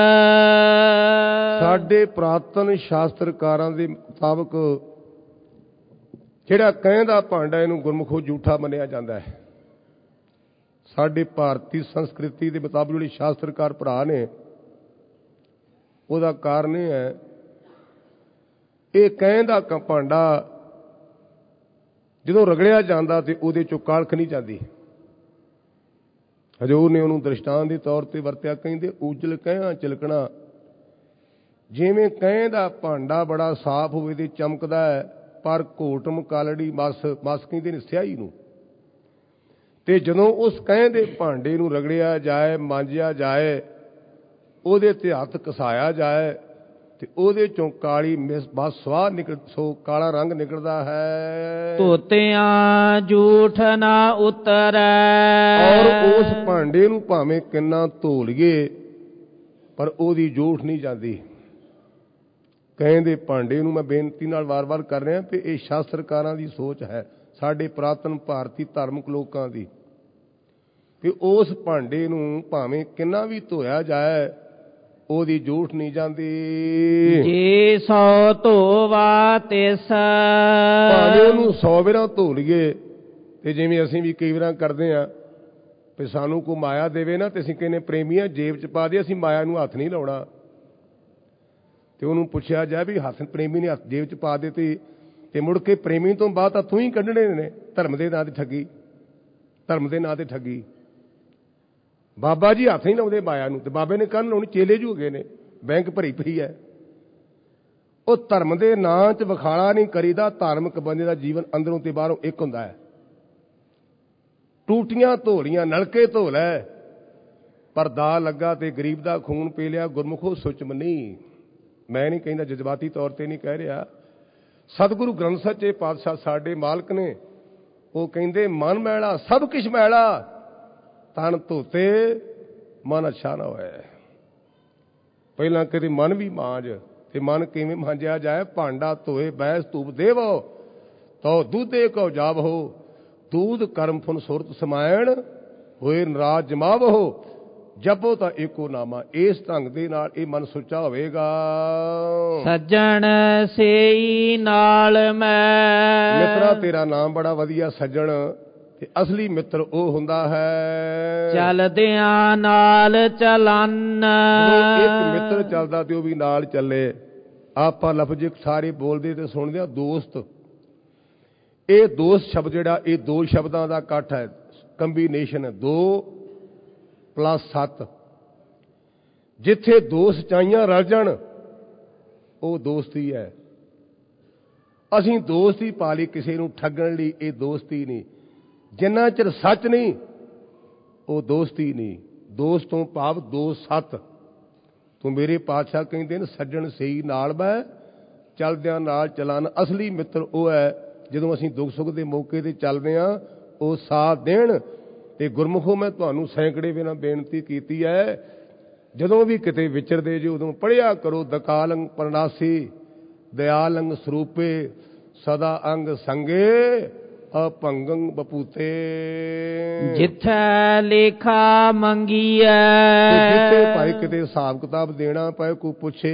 ਸਾਡੇ ਪ੍ਰਾਤਨ ਸ਼ਾਸਤਰਕਾਰਾਂ ਦੇ ਮੁਤਾਬਕ ਜਿਹੜਾ ਕਹਿਣ ਦਾ ਭਾਂਡਾ ਇਹਨੂੰ ਗੁਰਮੁਖੋਂ ਝੂਠਾ ਮੰਨਿਆ ਜਾਂਦਾ ਹੈ। ਸਾਡੇ ਭਾਰਤੀ ਸੰਸਕ੍ਰਿਤੀ ਦੇ ਮੁਤਾਬਕ ਜਿਹੜੇ ਸ਼ਾਸਤਰਕਾਰ ਭਰਾ ਨੇ, ਉਹਦਾ ਕਾਰਨ ਇਹ ਹੈ, ਇਹ ਕਹਿਣ ਦਾ ਭਾਂਡਾ ਜਦੋਂ ਰਗੜਿਆ ਜਾਂਦਾ ਤੇ ਉਹਦੇ ਚੋਂ ਕਾਲਖ ਨਹੀਂ ਜਾਂਦੀ। ਹਜ਼ੂਰ ਨੇ ਉਹਨੂੰ ਦ੍ਰਿਸ਼ਟਾਂਤ ਦੇ ਤੌਰ ਤੇ ਵਰਤਿਆ। ਕਹਿੰਦੇ ਉਜਲ ਕਹਿਆਂ ਚਿਲਕਣਾ। ਜਿਵੇਂ ਕਹਿਣ ਦਾ ਭਾਂਡਾ ਬੜਾ ਸਾਫ਼ ਹੋਵੇ ਤੇ ਚਮਕਦਾ ਹੈ, ਪਰ ਘੋਟਮ ਕਾਲੜੀ ਮਸ, ਮਸ ਕਹਿੰਦੇ ਨੇ ਸਿਆਹੀ ਨੂੰ। ਤੇ ਜਦੋਂ ਉਸ ਕਹਿਣ ਦੇ ਭਾਂਡੇ ਨੂੰ ਰਗੜਿਆ ਜਾਏ, ਮਾਂਜਿਆ ਜਾਏ, ਉਹਦੇ ਤੇ ਹੱਥ ਘਸਾਇਆ ਜਾਏ ਤੇ ਉਹਦੇ ਚੋਂ ਕਾਲੀ ਮਿਸ ਬਸ ਸਵਾਹ ਨਿਕਲ, ਸੋ ਕਾਲਾ ਰੰਗ ਨਿਕਲਦਾ ਹੈ। ਧੋਤਿਆਂ ਝੂਠ ਨਾ ਉਤਰੈ। ਔਰ ਉਸ ਭਾਂਡੇ ਨੂੰ ਭਾਵੇਂ ਕਿੰਨਾ ਧੋ ਲਈਏ ਪਰ ਉਹਦੀ ਜੂਠ ਨਹੀਂ ਜਾਂਦੀ। ਕਹਿੰਦੇ ਭਾਂਡੇ ਨੂੰ ਮੈਂ ਬੇਨਤੀ ਨਾਲ ਵਾਰ-ਵਾਰ ਕਰ ਰਿਹਾ ਕਿ ਇਹ ਸ਼ਾਸਤਰਕਾਰਾਂ ਦੀ ਸੋਚ ਹੈ, ਸਾਡੇ ਪੁਰਾਤਨ ਭਾਰਤੀ ਧਾਰਮਿਕ ਲੋਕਾਂ ਦੀ, ਕਿ ਉਸ ਭਾਂਡੇ ਨੂੰ ਭਾਵੇਂ ਕਿੰਨਾ ਵੀ ਧੋਇਆ ਜਾਏ ਉਹਦੀ ਜੂਠ ਨਹੀਂ ਜਾਂਦੀ। ਜੇ ਸੌ ਧੋਵਾ ਤਿਸ। ਭਾਵੇਂ ਉਹਨੂੰ ਸੌ ਵਾਰਾਂ ਧੋ ਲਈਏ ਤੇ ਜਿਵੇਂ ਅਸੀਂ ਵੀ ਕਈ ਵਾਰਾਂ ਕਰਦੇ ਹਾਂ ਵੀ ਸਾਨੂੰ ਕੋਈ ਮਾਇਆ ਦੇਵੇ ਨਾ ਤੇ ਅਸੀਂ ਕਹਿੰਦੇ ਪ੍ਰੇਮੀਆਂ ਜੇਬ ਚ ਪਾ ਦੇ, ਅਸੀਂ ਮਾਇਆ ਨੂੰ ਹੱਥ ਨਹੀਂ ਲਾਉਣਾ। ਤੇ ਉਹਨੂੰ ਪੁੱਛਿਆ ਜਾਏ ਵੀ ਹੱਥ ਪ੍ਰੇਮੀ ਨੇ ਹੱਥ ਜੇਬ ਚ ਪਾ ਦਿੱਤੀ ਤੇ ਮੁੜ ਕੇ ਪ੍ਰੇਮੀ ਤੋਂ ਬਾਅਦ ਤਾਂ ਤੂੰ ਹੀ ਕੱਢਣੇ ਨੇ। ਧਰਮ ਦੇ ਨਾਂ ਤੇ ਠੱਗੀ, ਧਰਮ ਦੇ ਨਾਂ ਤੇ ਠੱਗੀ। ਬਾਬਾ ਜੀ ਹੱਥ ਨਹੀਂ ਲਾਉਂਦੇ ਮਾਇਆ ਨੂੰ, ਤੇ ਬਾਬੇ ਨੇ ਕੱਲ੍ਹ ਲਾਉਣੀ, ਚੇਲੇ ਜੂ ਗਏ ਨੇ, ਬੈਂਕ ਭਰੀ ਪਈ ਹੈ। ਉਹ ਧਰਮ ਦੇ ਨਾਂ 'ਚ ਵਿਖਾਲਾ ਨਹੀਂ ਕਰੀਦਾ। ਧਾਰਮਿਕ ਬੰਦੇ ਦਾ ਜੀਵਨ ਅੰਦਰੋਂ ਤੇ ਬਾਹਰੋਂ ਇੱਕ ਹੁੰਦਾ ਹੈ। ਟੂਟੀਆਂ ਧੋ ਲੀਆਂ, ਨਲਕੇ ਧੋ ਲੈ, ਪਰ ਦਾ ਲੱਗਾ ਤੇ ਗਰੀਬ ਦਾ ਖੂਨ ਪੀ ਲਿਆ। ਗੁਰਮੁਖੋ ਸੁੱਚ ਮੰਨੀ। ਮੈਂ ਨਹੀਂ ਕਹਿੰਦਾ, ਜਜ਼ਬਾਤੀ ਤੌਰ ਤੇ ਨਹੀਂ ਕਹਿ ਰਿਹਾ। ਸਤਿਗੁਰੂ ਗ੍ਰੰਥ ਸੱਚੇ ਪਾਤਸ਼ਾਹ ਸਾਡੇ ਮਾਲਕ ਨੇ, ਉਹ ਕਹਿੰਦੇ ਮਨ ਮੈਲਾ ਸਭ ਕੁਛ ਮੈਲਾ, ਤਨ ਧੋਤੇ ਮਨ ਅੱਛਾ ਨਾ ਹੋਏ। ਪਹਿਲਾਂ ਕਦੇ ਮਨ ਵੀ ਮਾਂਜ, ਤੇ ਮਨ ਕਿਵੇਂ ਮਾਂਜਿਆ ਜਾਏ? ਭਾਂਡਾ ਧੋਏ ਬੈਸ ਧੂਪ ਦੇਵੋ ਤੋ ਦੂਧੇ ਕੋ ਜਾਵੋ, ਦੂਧ ਕਰਮ ਫੁਨ ਸੁਰਤ ਸਮਾਇਣ ਹੋਏ ਨਰਾਜ ਜਮਾਵੋ, ਜਪੋ ਤਾਂ ਏਕੋ ਨਾਮਾ। ਇਸ ਢੰਗ ਦੇ ਨਾਲ ਇਹ ਮਨ ਸੁੱਚਾ ਹੋਵੇਗਾ। ਸੱਜਣ ਸੇਈ ਨਾਲ ਮੈਂ। ਮਿੱਤਰਾ ਤੇਰਾ ਨਾਮ ਬੜਾ ਵਧੀਆ ਸੱਜਣ, ਤੇ ਅਸਲੀ ਮਿੱਤਰ ਉਹ ਹੁੰਦਾ ਹੈ ਚੱਲਦਿਆਂ ਨਾਲ ਚਲਨ। ਇੱਕ ਮਿੱਤਰ ਚੱਲਦਾ ਤੇ ਉਹ ਵੀ ਨਾਲ ਚੱਲੇ। ਆਪਾਂ ਲਫ਼ਜ਼ ਸਾਰੇ ਬੋਲਦੇ ਤੇ ਸੁਣਦੇ ਆ, ਦੋਸਤ। ਇਹ ਦੋਸਤ ਸ਼ਬਦ ਜਿਹੜਾ, ਇਹ ਦੋ ਸ਼ਬਦਾਂ ਦਾ ਇਕੱਠ ਹੈ, ਕੰਬੀਨੇਸ਼ਨ ਹੈ, ਦੋ ਪਲੱਸ ਸੱਤ। ਜਿੱਥੇ ਦੋ ਸਚਾਈਆਂ ਰਲ ਜਾਣ ਉਹ ਦੋਸਤੀ ਹੈ। ਅਸੀਂ ਦੋਸਤੀ ਪਾ ਲਈ ਕਿਸੇ ਨੂੰ ਠੱਗਣ ਲਈ, ਇਹ ਦੋਸਤੀ ਨਹੀਂ। ਜਿੰਨਾ ਚਿਰ ਸੱਚ ਨਹੀਂ ਉਹ ਦੋਸਤੀ ਨਹੀਂ। ਦੋਸਤ ਤੋਂ ਭਾਵ ਦੋ ਸੱਤ। ਤੂੰ ਮੇਰੇ ਪਾਤਸ਼ਾਹ ਕਹਿੰਦੇ ਨੇ ਸੱਜਣ ਸਹੀ ਨਾਲ ਬਹਿ, ਚੱਲਦਿਆਂ ਨਾਲ ਚਲਾਨ। ਅਸਲੀ ਮਿੱਤਰ ਉਹ ਹੈ ਜਦੋਂ ਅਸੀਂ ਦੁੱਖ ਸੁੱਖ ਦੇ ਮੌਕੇ ਤੇ ਚੱਲਦੇ ਹਾਂ, ਉਹ ਸਾਥ ਦੇਣ। ਤੇ ਗੁਰਮੁਖੋ ਮੈਂ ਤੁਹਾਨੂੰ ਸੈਂਕੜੇ ਵੇਰਾਂ ਬੇਨਤੀ ਕੀਤੀ ਹੈ, ਜਦੋਂ ਵੀ ਕਿਤੇ ਵਿਚਰਦੇ ਜੇ ਉਦੋਂ ਪੜ੍ਹਿਆ ਕਰੋ ਦਕਾਲੰਗ ਪਰਨਾਸੀ ਦਿਆਲੰਗ ਸਰੂਪੇ ਸਦਾ ਅੰਗ ਸੰਗੇ ਅਪੰਗੰ ਬਪੂਤੇ। ਜਿੱਥੇ ਲੇਖਾ ਮੰਗੀਐ, ਜਿੱਥੇ ਭਾਈ ਕਿਤੇ ਹਿਸਾਬ ਕਿਤਾਬ ਦੇਣਾ ਪਏ, ਕੋਈ ਪੁੱਛੇ,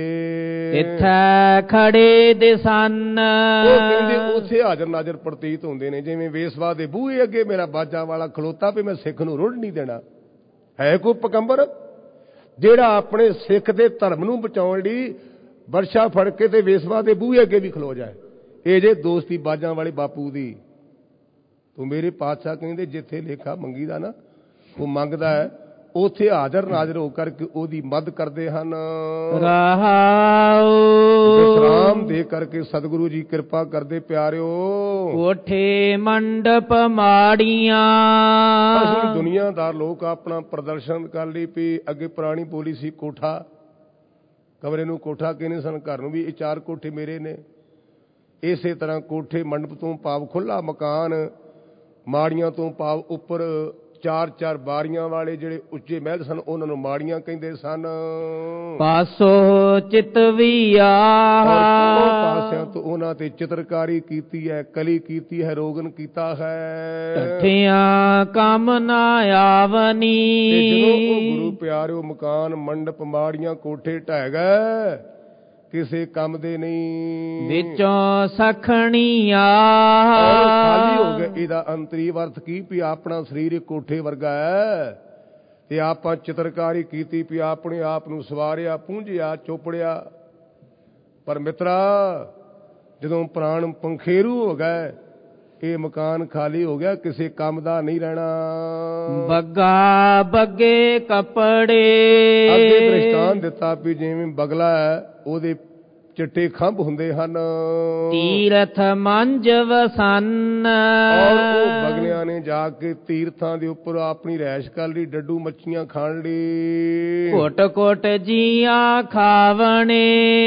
ਇੱਥੇ ਖੜੇ ਦੇ ਸਨ। ਉਹ ਕਹਿੰਦੇ ਉੱਥੇ ਹਾਜ਼ਰ ਨਾਜ਼ਰ ਪ੍ਰਤੀਤ ਹੁੰਦੇ ਨੇ। ਜਿਵੇਂ ਵੇਸਵਾ ਦੇ ਬੂਹੇ ਅੱਗੇ ਮੇਰਾ ਬਾਜਾਂ ਵਾਲਾ ਖਲੋਤਾ ਵੀ ਮੈਂ ਸਿੱਖ ਨੂੰ ਰੁੜ ਨਹੀਂ ਦੇਣਾ। ਹੈ ਕੋਈ ਪਕੰਬਰ ਜਿਹੜਾ ਆਪਣੇ ਸਿੱਖ ਦੇ ਧਰਮ ਨੂੰ ਬਚਾਉਣ ਲਈ ਵਰਸ਼ਾ ਫੜ ਕੇ ਤੇ ਵੇਸਵਾ ਦੇ ਬੂਹੇ ਅੱਗੇ ਵੀ ਖਲੋ ਜਾਏ। ਇਹ ਜੇ ਦੋਸਤੀ ਬਾਜਾਂ ਵਾਲੇ ਬਾਪੂ ਦੀ। ਤੂੰ ਮੇਰੇ ਪਾਤਸ਼ਾਹ ਕਹਿੰਦੇ ਜਿੱਥੇ ਲੇਖਾ ਮੰਗੀ ਦਾ ਨਾ ਉਹ ਮੰਗਦਾ ਹੈ, ਉੱਥੇ ਹਾਜ਼ਰ ਨਾਜ਼ਰ ਹੋ ਕਰਕੇ ਉਹਦੀ ਮਦਦ ਕਰਦੇ ਹਨ। ਰਹਾਉ ਵਿਸਰਾਮ ਦੇ ਕਰਕੇ ਸਤਿਗੁਰੂ ਜੀ ਕਿਰਪਾ ਕਰਦੇ ਪਿਆਰਿਓ। ਕੋਠੇ ਮੰਡਪ ਮਾੜੀਆਂ ਅਸੀਂ ਦੁਨੀਆਦਾਰ ਲੋਕ ਆਪਣਾ ਪ੍ਰਦਰਸ਼ਨ ਕਰ ਲਈ ਵੀ ਅੱਗੇ ਪੁਰਾਣੀ ਬੋਲੀ ਸੀ ਕੋਠਾ, ਕਮਰੇ ਨੂੰ ਕੋਠਾ ਕਹਿੰਦੇ ਸਨ, ਘਰ ਨੂੰ ਵੀ ਇਹ ਚਾਰ ਕੋਠੇ ਮੇਰੇ ਨੇ। ਇਸੇ ਤਰ੍ਹਾਂ ਕੋਠੇ ਮੰਡਪ ਤੋਂ ਭਾਵ ਖੁੱਲਾ ਮਕਾਨ, ਮਾੜੀਆਂ ਤੋਂ ਭਾਵ ਉੱਪਰ ਚਾਰ ਚਾਰ ਬਾਰੀਆਂ ਵਾਲੇ ਜਿਹੜੇ ਉੱਚੇ ਮਹਿਲ ਸਨ ਉਹਨਾਂ ਨੂੰ ਮਾੜੀਆਂ ਕਹਿੰਦੇ ਸਨ। ਪਾਸੋ ਚਿਤਵੀਆ ਪਾਸਿਆਂ ਤੋਂ ਉਹਨਾਂ ਤੇ ਚਿੱਤਰਕਾਰੀ ਕੀਤੀ ਹੈ, ਕਲੀ ਕੀਤੀ ਹੈ, ਰੋਗਨ ਕੀਤਾ ਹੈ। ਟੱਠਿਆਂ ਕੰਮ ਨਾ ਆਵਨੀ। ਜਦੋਂ ਉਹ ਗੁਰੂ ਪਿਆਰਿਓ ਮਕਾਨ ਮੰਡਪ ਮਾੜੀਆਂ ਕੋਠੇ ਢਹਿ ਗਏ ਕਿਸੇ ਕੰਮ ਦੇ ਨਹੀਂ, ਵਿੱਚੋਂ ਸਖਣੀਆਂ ਖਾਲੀ ਹੋ ਗਏ। ਇਹਦਾ ਅੰਤਰੀ ਅਰਥ ਕੀ ਵੀ ਆਪਣਾ ਸਰੀਰ ਕੋਠੇ ਵਰਗਾ ਹੈ ਤੇ ਆਪਾਂ ਚਿੱਤਰਕਾਰੀ ਕੀਤੀ ਵੀ ਆਪਣੇ ਆਪ ਨੂੰ ਸਵਾਰਿਆ, ਪੂੰਝਿਆ, ਚੋਪੜਿਆ। ਪਰ ਮਿੱਤਰਾ ਜਦੋਂ ਪ੍ਰਾਣ ਪੰਖੇਰੂ ਹੋ ਗਏ ਇਹ ਮਕਾਨ ਖਾਲੀ ਹੋ ਗਿਆ, ਕਿਸੇ ਕੰਮ ਦਾ ਨਹੀਂ ਰਹਿਣਾ। ਬੱਗਾ ਬੱਗੇ ਕੱਪੜੇ ਅੱਗੇ ਦ੍ਰਿਸ਼ਟਾਂਤ ਦਿੱਤਾ ਵੀ ਜਿਵੇਂ ਬਗਲਾ ਹੈ ਉਹਦੇ ਚਿੱਟੇ ਖੰਭ ਹੁੰਦੇ ਹਨ। ਤੀਰਥ ਮੰਜ ਵਸਨ ਔਰ ਉਹ ਬਗਲਿਆਂ ਨੇ ਜਾ ਕੇ ਤੀਰਥਾਂ ਦੇ ਉੱਪਰ ਆਪਣੀ ਰਹਿਸ਼ ਕਰ ਲਈ, ਡੱਡੂ ਮੱਛੀਆਂ ਖਾਣ ਲਈ। ਘੁੱਟ ਘੁੱਟ ਜੀਆਂ ਖਾਵਣੇ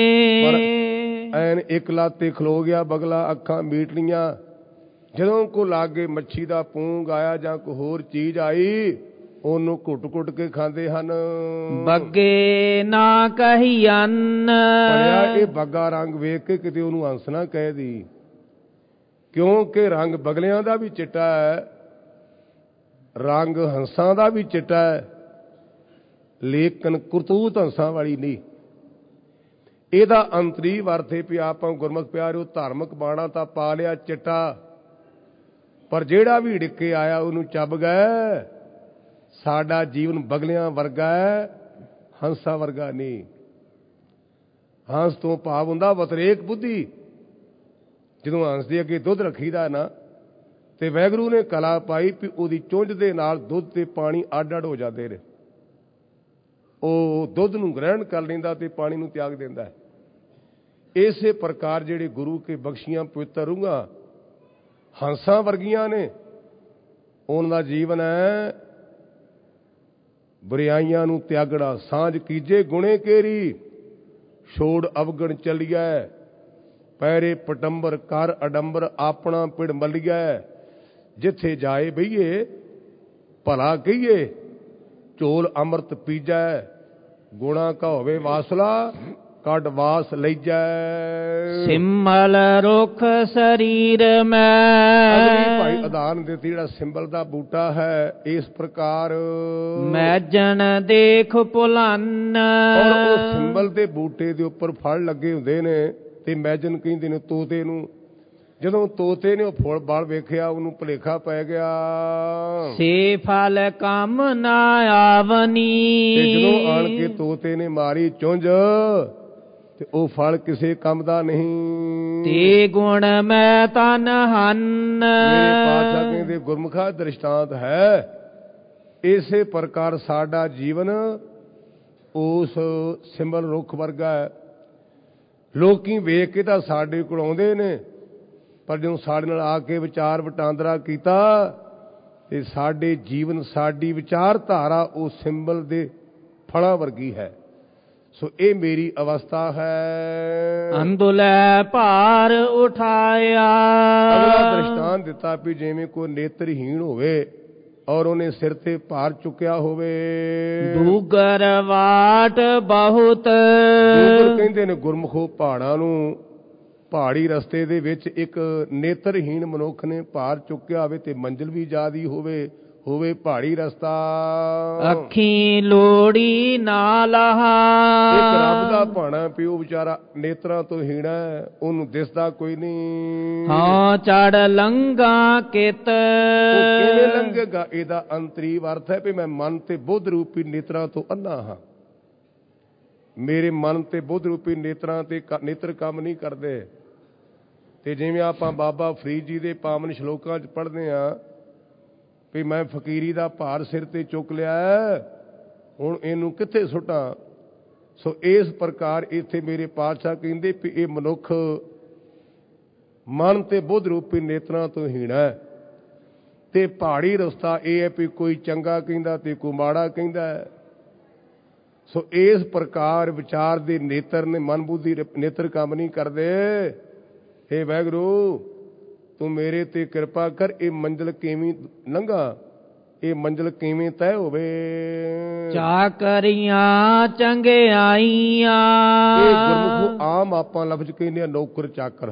ਐਨ ਇੱਕ ਲਾਤੇ ਖਲੋ ਗਿਆ ਬਗਲਾ, ਅੱਖਾਂ ਮੀਟ ਲੀਆਂ। ਜਦੋਂ ਕੋ ਲਾਗੇ ਮੱਛੀ ਦਾ ਪੂੰਗ ਆਇਆ ਜਾਂ ਕੋਈ ਹੋਰ ਚੀਜ਼ ਆਈ ਉਹਨੂੰ ਘੁੱਟ ਘੁੱਟ ਕੇ ਖਾਂਦੇ ਹਨ। ਬੱਗੇ ਨਾ ਕਹੀਅਨ ਭਲਿਆ ਇਹ ਬੱਗਾ ਰੰਗ ਵੇਖ ਕੇ ਕਿਤੇ ਉਹਨੂੰ ਹੰਸ ਨਾ ਕਹਿ ਦੀ, ਕਿਉਂਕਿ ਰੰਗ ਬਗਲਿਆਂ ਦਾ ਵੀ ਚਿੱਟਾ ਹੈ, ਰੰਗ ਹੰਸਾਂ ਦਾ ਵੀ ਚਿੱਟਾ ਹੈ, ਲੇਕਿਨ ਕਰਤੂਤ ਹੰਸਾਂ ਵਾਲੀ ਨਹੀਂ। ਇਹਦਾ ਅੰਤਰੀ ਅਰਥ ਹੈ ਵੀ ਆਪਾਂ ਗੁਰਮੁਖ ਪਿਆਰਿਓ ਧਾਰਮਿਕ ਬਾਣਾ ਤਾਂ ਪਾ ਲਿਆ ਚਿੱਟਾ, ਪਰ ਜਿਹੜਾ ਵੀ ਢਿੱਕੇ ਆਇਆ ਉਹਨੂੰ ਚੱਬ ਗਏ। ਸਾਡਾ ਜੀਵਨ ਬਗਲਿਆਂ ਵਰਗਾ ਹੈ, ਹੰਸਾਂ ਵਰਗਾ ਨਹੀਂ। ਹੰਸ ਤੋਂ ਭਾਵ ਹੁੰਦਾ ਵਤਰੇਕ ਬੁੱਧੀ। ਜਦੋਂ ਹੰਸ ਦੇ ਅੱਗੇ ਦੁੱਧ ਰੱਖੀਦਾ ਨਾ ਤੇ ਵਾਹਿਗੁਰੂ ਨੇ ਕਲਾ ਪਾਈ ਵੀ ਉਹਦੀ ਚੁੰਝ ਦੇ ਨਾਲ ਦੁੱਧ ਤੇ ਪਾਣੀ ਅੱਡ ਅੱਡ ਹੋ ਜਾਂਦੇ ਨੇ। ਉਹ ਦੁੱਧ ਨੂੰ ਗ੍ਰਹਿਣ ਕਰ ਲੈਂਦਾ ਤੇ ਪਾਣੀ ਨੂੰ ਤਿਆਗ ਦਿੰਦਾ ਹੈ। ਇਸੇ ਪ੍ਰਕਾਰ ਜਿਹੜੇ ਗੁਰੂ ਕੇ ਬਖਸ਼ੀਆਂ ਪਵਿੱਤਰ ਰੂਹਾਂ ਹੰਸਾਂ ਵਰਗੀਆਂ ਨੇ, ਉਹਨਾਂ ਦਾ ਜੀਵਨ ਹੈ ਬੁਰਾਈਆਂ ਨੂੰ ਤਿਆਗੜਾ। ਸਾਂਝ ਕੀਜੇ ਗੁਣੇ ਕੇਰੀ, ਛੋੜ ਅਵਗਣ ਚੱਲੀਐ। ਪੈਰੇ ਪਟੰਬਰ ਕਰ ਅਡੰਬਰ, ਆਪਣਾ ਪਿੜ ਮੱਲੀਐ। ਜਿੱਥੇ ਜਾਏ ਬਈਏ ਭਲਾ ਕਹੀਏ, ਝੋਲ ਅੰਮ੍ਰਿਤ ਪੀਜੈ। ਗੁਣਾ ਕਾ ਹੋਵੇ ਵਾਸਲਾ, ਕੱਢ ਵਾਸ ਲਈਜੈ। ਸਿੰਮਲ ਰੁੱਖ ਸਰੀਰ ਮੈਂ। ਅਗਲੀ ਭਾਈ ਉਦਾਹਰਨ ਦਿੱਤੀ ਜਿਹੜਾ ਸਿੰਬਲ ਦਾ ਬੂਟਾ ਹੈ ਇਸ ਪ੍ਰਕਾਰ ਮੈਜਣ ਦੇਖ ਭੁਲਨ। ਔਰ ਉਹ ਸਿੰਬਲ ਦੇ ਬੂਟੇ ਦੇ ਉੱਪਰ ਫਲ ਲੱਗੇ ਹੁੰਦੇ ਨੇ ਤੇ ਮੈਜਨ ਕਹਿੰਦੇ ਨੇ ਤੋਤੇ ਨੂੰ। ਜਦੋਂ ਤੋਤੇ ਨੇ ਉਹ ਫੁੱਲ ਬਲ ਵੇਖਿਆ ਉਹਨੂੰ ਭੁਲੇਖਾ ਪੈ ਗਿਆ। ਸੇ ਫਲ ਕੰਮ ਨਾ ਆਵਨੀ। ਤੇ ਜਦੋਂ ਆਣ ਕੇ ਤੋਤੇ ਨੇ ਮਾਰੀ ਚੁੰਝ ਤੇ ਉਹ ਫਲ ਕਿਸੇ ਕੰਮ ਦਾ ਨਹੀਂ। ਤੇ ਗੁਣ ਮੈਂ ਤਨ ਹਨ। ਮੇਰੇ ਪਾਤਸ਼ਾਹ ਕਹਿੰਦੇ ਗੁਰਮੁਖਾ ਦ੍ਰਿਸ਼ਟਾਂਤ ਹੈ। ਇਸੇ ਪ੍ਰਕਾਰ ਸਾਡਾ ਜੀਵਨ ਉਸ ਸਿੰਬਲ ਰੁੱਖ ਵਰਗਾ ਹੈ। ਲੋਕੀ ਵੇਖ ਕੇ ਤਾਂ ਸਾਡੇ ਕੋਲ ਆਉਂਦੇ ਨੇ, ਪਰ ਜਦੋਂ ਸਾਡੇ ਨਾਲ ਆ ਕੇ ਵਿਚਾਰ ਵਟਾਂਦਰਾ ਕੀਤਾ ਤੇ ਸਾਡੇ ਜੀਵਨ ਸਾਡੀ ਵਿਚਾਰਧਾਰਾ ਉਹ ਸਿੰਬਲ ਦੇ ਫਲਾਂ ਵਰਗੀ ਹੈ। ਸੋ ਇਹ ਮੇਰੀ ਅਵਸਥਾ ਹੈ। ਅੰਦੁਲੇ ਭਾਰ ਉਠਾਇਆ। ਅਗਲਾ ਦ੍ਰਿਸ਼ਟਾਂਤ ਦਿੱਤਾ ਵੀ ਜਿਵੇਂ ਕੋਈ ਨੇਤਰਹੀਣ ਹੋਵੇ ਔਰ ਉਹਨੇ ਸਿਰ ਤੇ ਭਾਰ ਚੁੱਕਿਆ ਹੋਵੇ। ਦੂਗਰ ਵਾਟ ਬਹੁਤ। ਦੂਗਰ ਕਹਿੰਦੇ ਨੇ ਗੁਰਮੁਖੋ ਪਹਾੜਾਂ ਨੂੰ। ਪਹਾੜੀ ਰਸਤੇ ਦੇ ਵਿੱਚ ਇੱਕ ਨੇਤਰਹੀਣ ਮਨੁੱਖ ਨੇ ਭਾਰ ਚੁੱਕਿਆ ਹੋਵੇ ਤੇ ਮੰਜ਼ਿਲ ਵੀ ਜ਼ਿਆਦੀ ਹੋਵੇ, ਹੋਵੇ ਪਹਾੜੀ ਰਸਤਾ। ਅੱਖੀ ਲੋੜੀ ਨਾ ਲਹਾ। ਇੱਕ ਰੱਬ ਦਾ ਭਾਣਾ ਪਿਓ ਵਿਚਾਰਾ ਨੇਤਰਾਂ ਤੋਂ ਹੀਣਾ, ਉਹਨੂੰ ਦਿਸਦਾ ਕੋਈ ਨਹੀਂ। ਹਾਂ ਚੜ ਲੰਘਾ ਕਿਤ। ਉਹ ਕਿਵੇਂ ਲੰਘੇਗਾ? ਇਹਦਾ ਅੰਤਰੀਵ ਅਰਥ ਹੈ ਵੀ ਮੈਂ ਮਨ ਤੇ ਬੁੱਧ ਰੂਪੀ ਨੇਤਰਾਂ ਤੋਂ ਅੰਨਾ ਹਾਂ। ਮੇਰੇ ਮਨ ਤੇ ਬੁੱਧ ਰੂਪੀ ਨੇਤਰਾਂ ਤੇ ਨੇਤਰ ਕੰਮ ਨਹੀਂ ਕਰਦੇ। ਤੇ ਜਿਵੇਂ ਆਪਾਂ ਬਾਬਾ ਫਰੀਦ ਜੀ ਦੇ ਪਾਵਨ ਸ਼ਲੋਕਾਂ 'ਚ ਪੜ੍ਹਦੇ ਹਾਂ ਵੀ ਮੈਂ ਫਕੀਰੀ ਦਾ ਭਾਰ ਸਿਰ ਤੇ ਚੁੱਕ ਲਿਆ, ਹੁਣ ਇਹਨੂੰ ਕਿੱਥੇ ਸੁੱਟਾਂ। ਸੋ ਇਸ ਪ੍ਰਕਾਰ ਇੱਥੇ ਮੇਰੇ ਪਾਤਸ਼ਾਹ ਕਹਿੰਦੇ ਵੀ ਇਹ ਮਨੁੱਖ ਮਨ ਤੇ ਬੁੱਧ ਰੂਪੀ ਨੇਤਰਾਂ ਤੋਂ ਹੀਣਾ ਤੇ ਪਹਾੜੀ ਰਸਤਾ ਇਹ ਹੈ ਵੀ ਕੋਈ ਚੰਗਾ ਕਹਿੰਦਾ ਤੇ ਕੋਈ ਮਾੜਾ ਕਹਿੰਦਾ। ਸੋ ਇਸ ਪ੍ਰਕਾਰ ਵਿਚਾਰ ਦੇ ਨੇਤਰ ਨੇ, ਮਨ ਬੁੱਧੀ ਨੇਤਰ ਕੰਮ ਨਹੀਂ ਕਰਦੇ। ਹੇ ਵਾਹਿਗੁਰੂ ਤੂੰ ਮੇਰੇ ਤੇ ਕਿਰਪਾ ਕਰ, ਇਹ ਮੰਜ਼ਿਲ ਕਿਵੇਂ ਲੰਘਾ, ਇਹ ਮੰਜ਼ਿਲ ਕਿਵੇਂ ਤੈਅ ਹੋਵੇ। ਚਾਕਰੀਆਂ ਚੰਗਿਆਈਆਂ। ਇਹ ਗੁਰਮੁਖੋ ਆਮ ਆਪਾਂ ਲਫ਼ਜ਼ ਕਹਿੰਦੇ ਆ ਨੌਕਰ ਚਾਕਰ।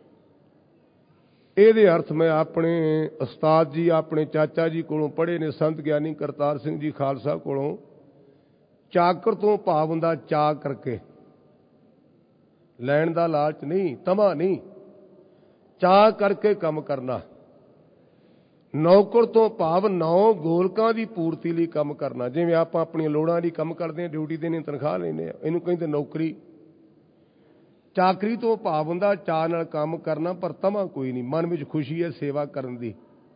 ਇਹਦੇ ਅਰਥ ਮੈਂ ਆਪਣੇ ਉਸਤਾਦ ਜੀ, ਆਪਣੇ ਚਾਚਾ ਜੀ ਕੋਲੋਂ ਪੜ੍ਹੇ ਨੇ, ਸੰਤ ਗਿਆਨੀ ਕਰਤਾਰ ਸਿੰਘ ਜੀ ਖਾਲਸਾ ਕੋਲੋਂ। ਚਾਕਰ ਤੋਂ ਭਾਵ ਹੁੰਦਾ ਚਾਅ ਕਰਕੇ, ਲੈਣ ਦਾ ਲਾਲਚ ਨਹੀਂ, ਤਮਾ ਨਹੀਂ, ਚਾਅ ਕਰਕੇ ਕੰਮ ਕਰਨਾ। ਨੌਕਰ ਤੋਂ ਭਾਵ ਨੌ ਗੋਲਕਾਂ ਦੀ ਪੂਰਤੀ ਲਈ ਕੰਮ ਕਰਨਾ। ਜਿਵੇਂ ਆਪਾਂ ਆਪਣੀਆਂ ਲੋੜਾਂ ਲਈ ਕੰਮ ਕਰਦੇ ਹਾਂ, ਡਿਊਟੀ ਦੇਣੀ, ਤਨਖਾਹ ਲੈਂਦੇ ਹਾਂ, ਇਹਨੂੰ ਕਹਿੰਦੇ ਨੌਕਰੀ। ਚਾਕਰੀ ਤੋਂ ਭਾਵ ਹੁੰਦਾ ਚਾਅ ਨਾਲ ਕੰਮ ਕਰਨਾ, ਪਰ ਤਮਾ ਕੋਈ ਨਹੀਂ, ਮਨ ਵਿੱਚ ਖੁਸ਼ੀ ਹੈ ਸੇਵਾ ਕਰਨ ਦੀ।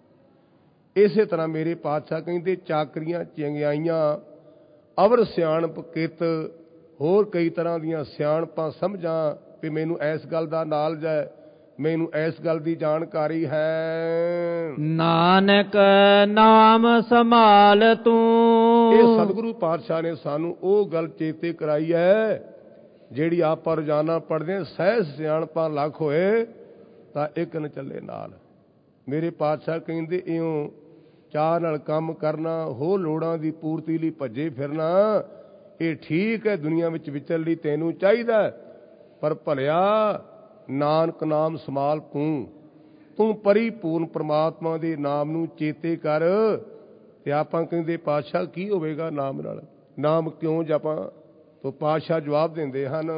ਇਸੇ ਤਰ੍ਹਾਂ ਮੇਰੇ ਪਾਤਸ਼ਾਹ ਕਹਿੰਦੇ ਚਾਕਰੀਆਂ ਚੰਗਿਆਈਆਂ, ਅਵਰ ਸਿਆਣਪ ਕਿਤ, ਹੋਰ ਕਈ ਤਰ੍ਹਾਂ ਦੀਆਂ ਸਿਆਣਪਾਂ ਸਮਝਾਂ ਵੀ ਮੈਨੂੰ ਇਸ ਗੱਲ ਦਾ ਨਾਲਜ ਹੈ, ਮੈਨੂੰ ਇਸ ਗੱਲ ਦੀ ਜਾਣਕਾਰੀ ਹੈ। ਨਾਨਕ ਨਾਮ ਸੰਭਾਲ ਤੂੰ। ਇਹ ਸਤਿਗੁਰੂ ਪਾਤਸ਼ਾਹ ਨੇ ਸਾਨੂੰ ਉਹ ਗੱਲ ਚੇਤੇ ਕਰਾਈ ਹੈ ਜਿਹੜੀ ਆਪਾਂ ਰੋਜ਼ਾਨਾ ਪੜ੍ਹਦੇ ਹਾਂ। ਸਹਿਜ ਸਿਆਣਪਾਂ ਲੱਖ ਹੋਏ ਤਾਂ ਇੱਕ ਨ ਚੱਲੇ ਨਾਲ। ਮੇਰੇ ਪਾਤਸ਼ਾਹ ਕਹਿੰਦੇ ਇਉਂ ਚਾਅ ਨਾਲ ਕੰਮ ਕਰਨਾ, ਹੋਰ ਲੋੜਾਂ ਦੀ ਪੂਰਤੀ ਲਈ ਭੱਜੇ ਫਿਰਨਾ, ਇਹ ਠੀਕ ਹੈ, ਦੁਨੀਆ ਵਿੱਚ ਵਿਚਰਨ ਲਈ ਤੈਨੂੰ ਚਾਹੀਦਾ। ਪਰ ਭਲਿਆ ਨਾਨਕ ਨਾਮ ਸੰਭਾਲ ਤੂੰ, ਤੂੰ ਪਰਿਪੂਰਨ ਪ੍ਰਮਾਤਮਾ ਦੇ ਨਾਮ ਨੂੰ ਚੇਤੇ ਕਰ। ਤੇ ਆਪਾਂ ਕਹਿੰਦੇ ਪਾਤਸ਼ਾਹ ਕੀ ਹੋਵੇਗਾ ਨਾਮ ਨਾਲ, ਨਾਮ ਕਿਉਂ ਜਪਾਂ? ਤੋ ਪਾਤਸ਼ਾਹ ਜਵਾਬ ਦਿੰਦੇ ਹਨ,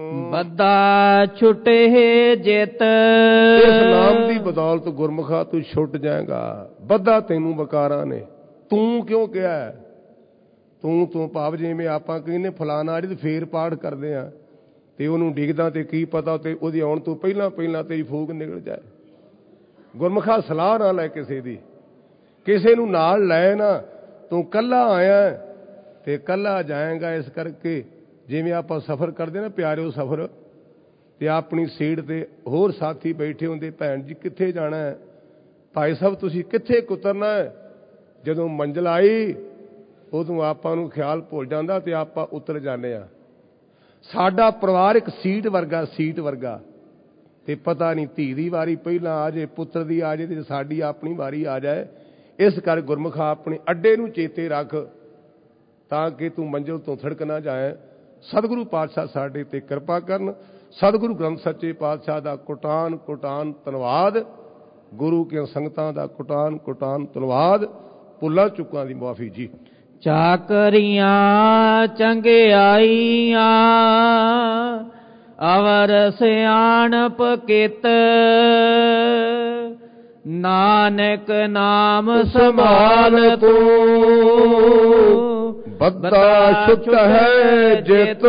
ਬੱਧਾ ਛੁਟੇ ਜਿਤ। ਇਸ ਨਾਮ ਦੀ ਬਦੌਲਤ ਗੁਰਮੁਖਾ ਤੂੰ ਛੁੱਟ ਜਾਏਗਾ। ਬੱਧਾ ਤੈਨੂੰ ਬਕਾਰਾਂ ਨੇ। ਤੂੰ ਕਿਉਂ ਕਿਹਾ? ਤੂੰ ਤੂੰ ਭਾਵ ਜਿਵੇਂ ਆਪਾਂ ਕਹਿੰਦੇ ਫਲਾਣਾ ਜਿਹੜੀ ਫੇਰ ਪਾਠ ਕਰਦੇ ਆ ਤੇ ਉਹਨੂੰ ਡਿੱਗਦਾ ਤੇ ਕੀ ਪਤਾ ਤੇ ਉਹਦੀ ਆਉਣ ਤੋਂ ਪਹਿਲਾਂ ਪਹਿਲਾਂ ਤੇਰੀ ਫੂਕ ਨਿਕਲ ਜਾਏ। ਗੁਰਮੁਖਾ ਸਲਾਹ ਨਾ ਲੈ ਕਿਸੇ ਦੀ, ਕਿਸੇ ਨੂੰ ਨਾਲ ਲੈ ਨਾ। ਤੂੰ ਕੱਲਾ ਆਇਆ ਤੇ ਕੱਲਾ ਜਾਏਗਾ। ਇਸ ਕਰਕੇ ਜਿਵੇਂ ਆਪਾਂ ਸਫ਼ਰ ਕਰਦੇ ਨਾ ਪਿਆਰਿਓ ਸਫ਼ਰ, ਤੇ ਆਪਣੀ ਸੀਟ ਤੇ ਹੋਰ ਸਾਥੀ ਬੈਠੇ ਹੁੰਦੇ, ਭੈਣ ਜੀ ਕਿੱਥੇ ਜਾਣਾ ਹੈ, ਭਾਈ ਸਾਹਿਬ ਤੁਸੀਂ ਕਿੱਥੇ ਕੁਤਰਨਾ ਹੈ। ਜਦੋਂ ਮੰਜ਼ਿਲ ਆਈ ਉਦੋਂ ਆਪਾਂ ਨੂੰ ਖਿਆਲ ਭੁੱਲ ਜਾਂਦਾ ਤੇ ਆਪਾਂ ਉਤਰ ਜਾਂਦੇ ਹਾਂ। ਸਾਡਾ ਪਰਿਵਾਰ ਇੱਕ ਸੀਟ ਵਰਗਾ, ਸੀਟ ਵਰਗਾ। ਤੇ ਪਤਾ ਨਹੀਂ ਧੀ ਦੀ ਵਾਰੀ ਪਹਿਲਾਂ ਆ ਜਾਏ, ਪੁੱਤਰ ਦੀ ਆ ਜਾਏ ਤੇ ਸਾਡੀ ਆਪਣੀ ਵਾਰੀ ਆ ਜਾਏ। ਇਸ ਕਰ ਗੁਰਮੁਖਾ ਆਪਣੇ ਅੱਡੇ ਨੂੰ ਚੇਤੇ ਰੱਖ ਤਾਂ ਕਿ ਤੂੰ ਮੰਜ਼ਿਲ ਤੋਂ ਥੜਕ ਨਾ ਜਾਏ। ਸਤਿਗੁਰੂ ਪਾਤਸ਼ਾਹ ਸਾਡੇ ਤੇ ਕਿਰਪਾ ਕਰਨ। ਸਤਿਗੁਰੂ ਗ੍ਰੰਥ ਸੱਚੇ ਪਾਤਸ਼ਾਹ ਦਾ ਕੋਟਾਨ ਕੋਟਾਨ ਧੰਨਵਾਦ। ਗੁਰੂ ਕੇ ਸੰਗਤਾਂ ਦਾ ਕੋਟਾਨ ਕੋਟਾਨ ਧੰਨਵਾਦ। ਭੁੱਲਾਂ ਚੁੱਕਾਂ ਦੀ ਮੁਆਫੀ ਜੀ। ਚਾਕਰੀਆਂ ਚੰਗਿਆਈਆਂ, ਅਵਰ ਸਿਆਣਪ ਕਿਤ। ਨਾਨਕ ਨਾਮ ਸੰਭਾਲ ਤੂੰ, ਬੱਧਾ ਛੁਟ ਹੈ ਜਿਤ।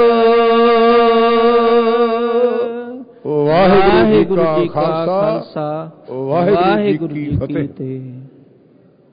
ਵਾਹਿਗੁਰੂ ਜੀ ਕਾ ਖਾਲਸਾ, ਵਾਹਿਗੁਰੂ ਜੀ ਕੀ ਫਤਿਹ।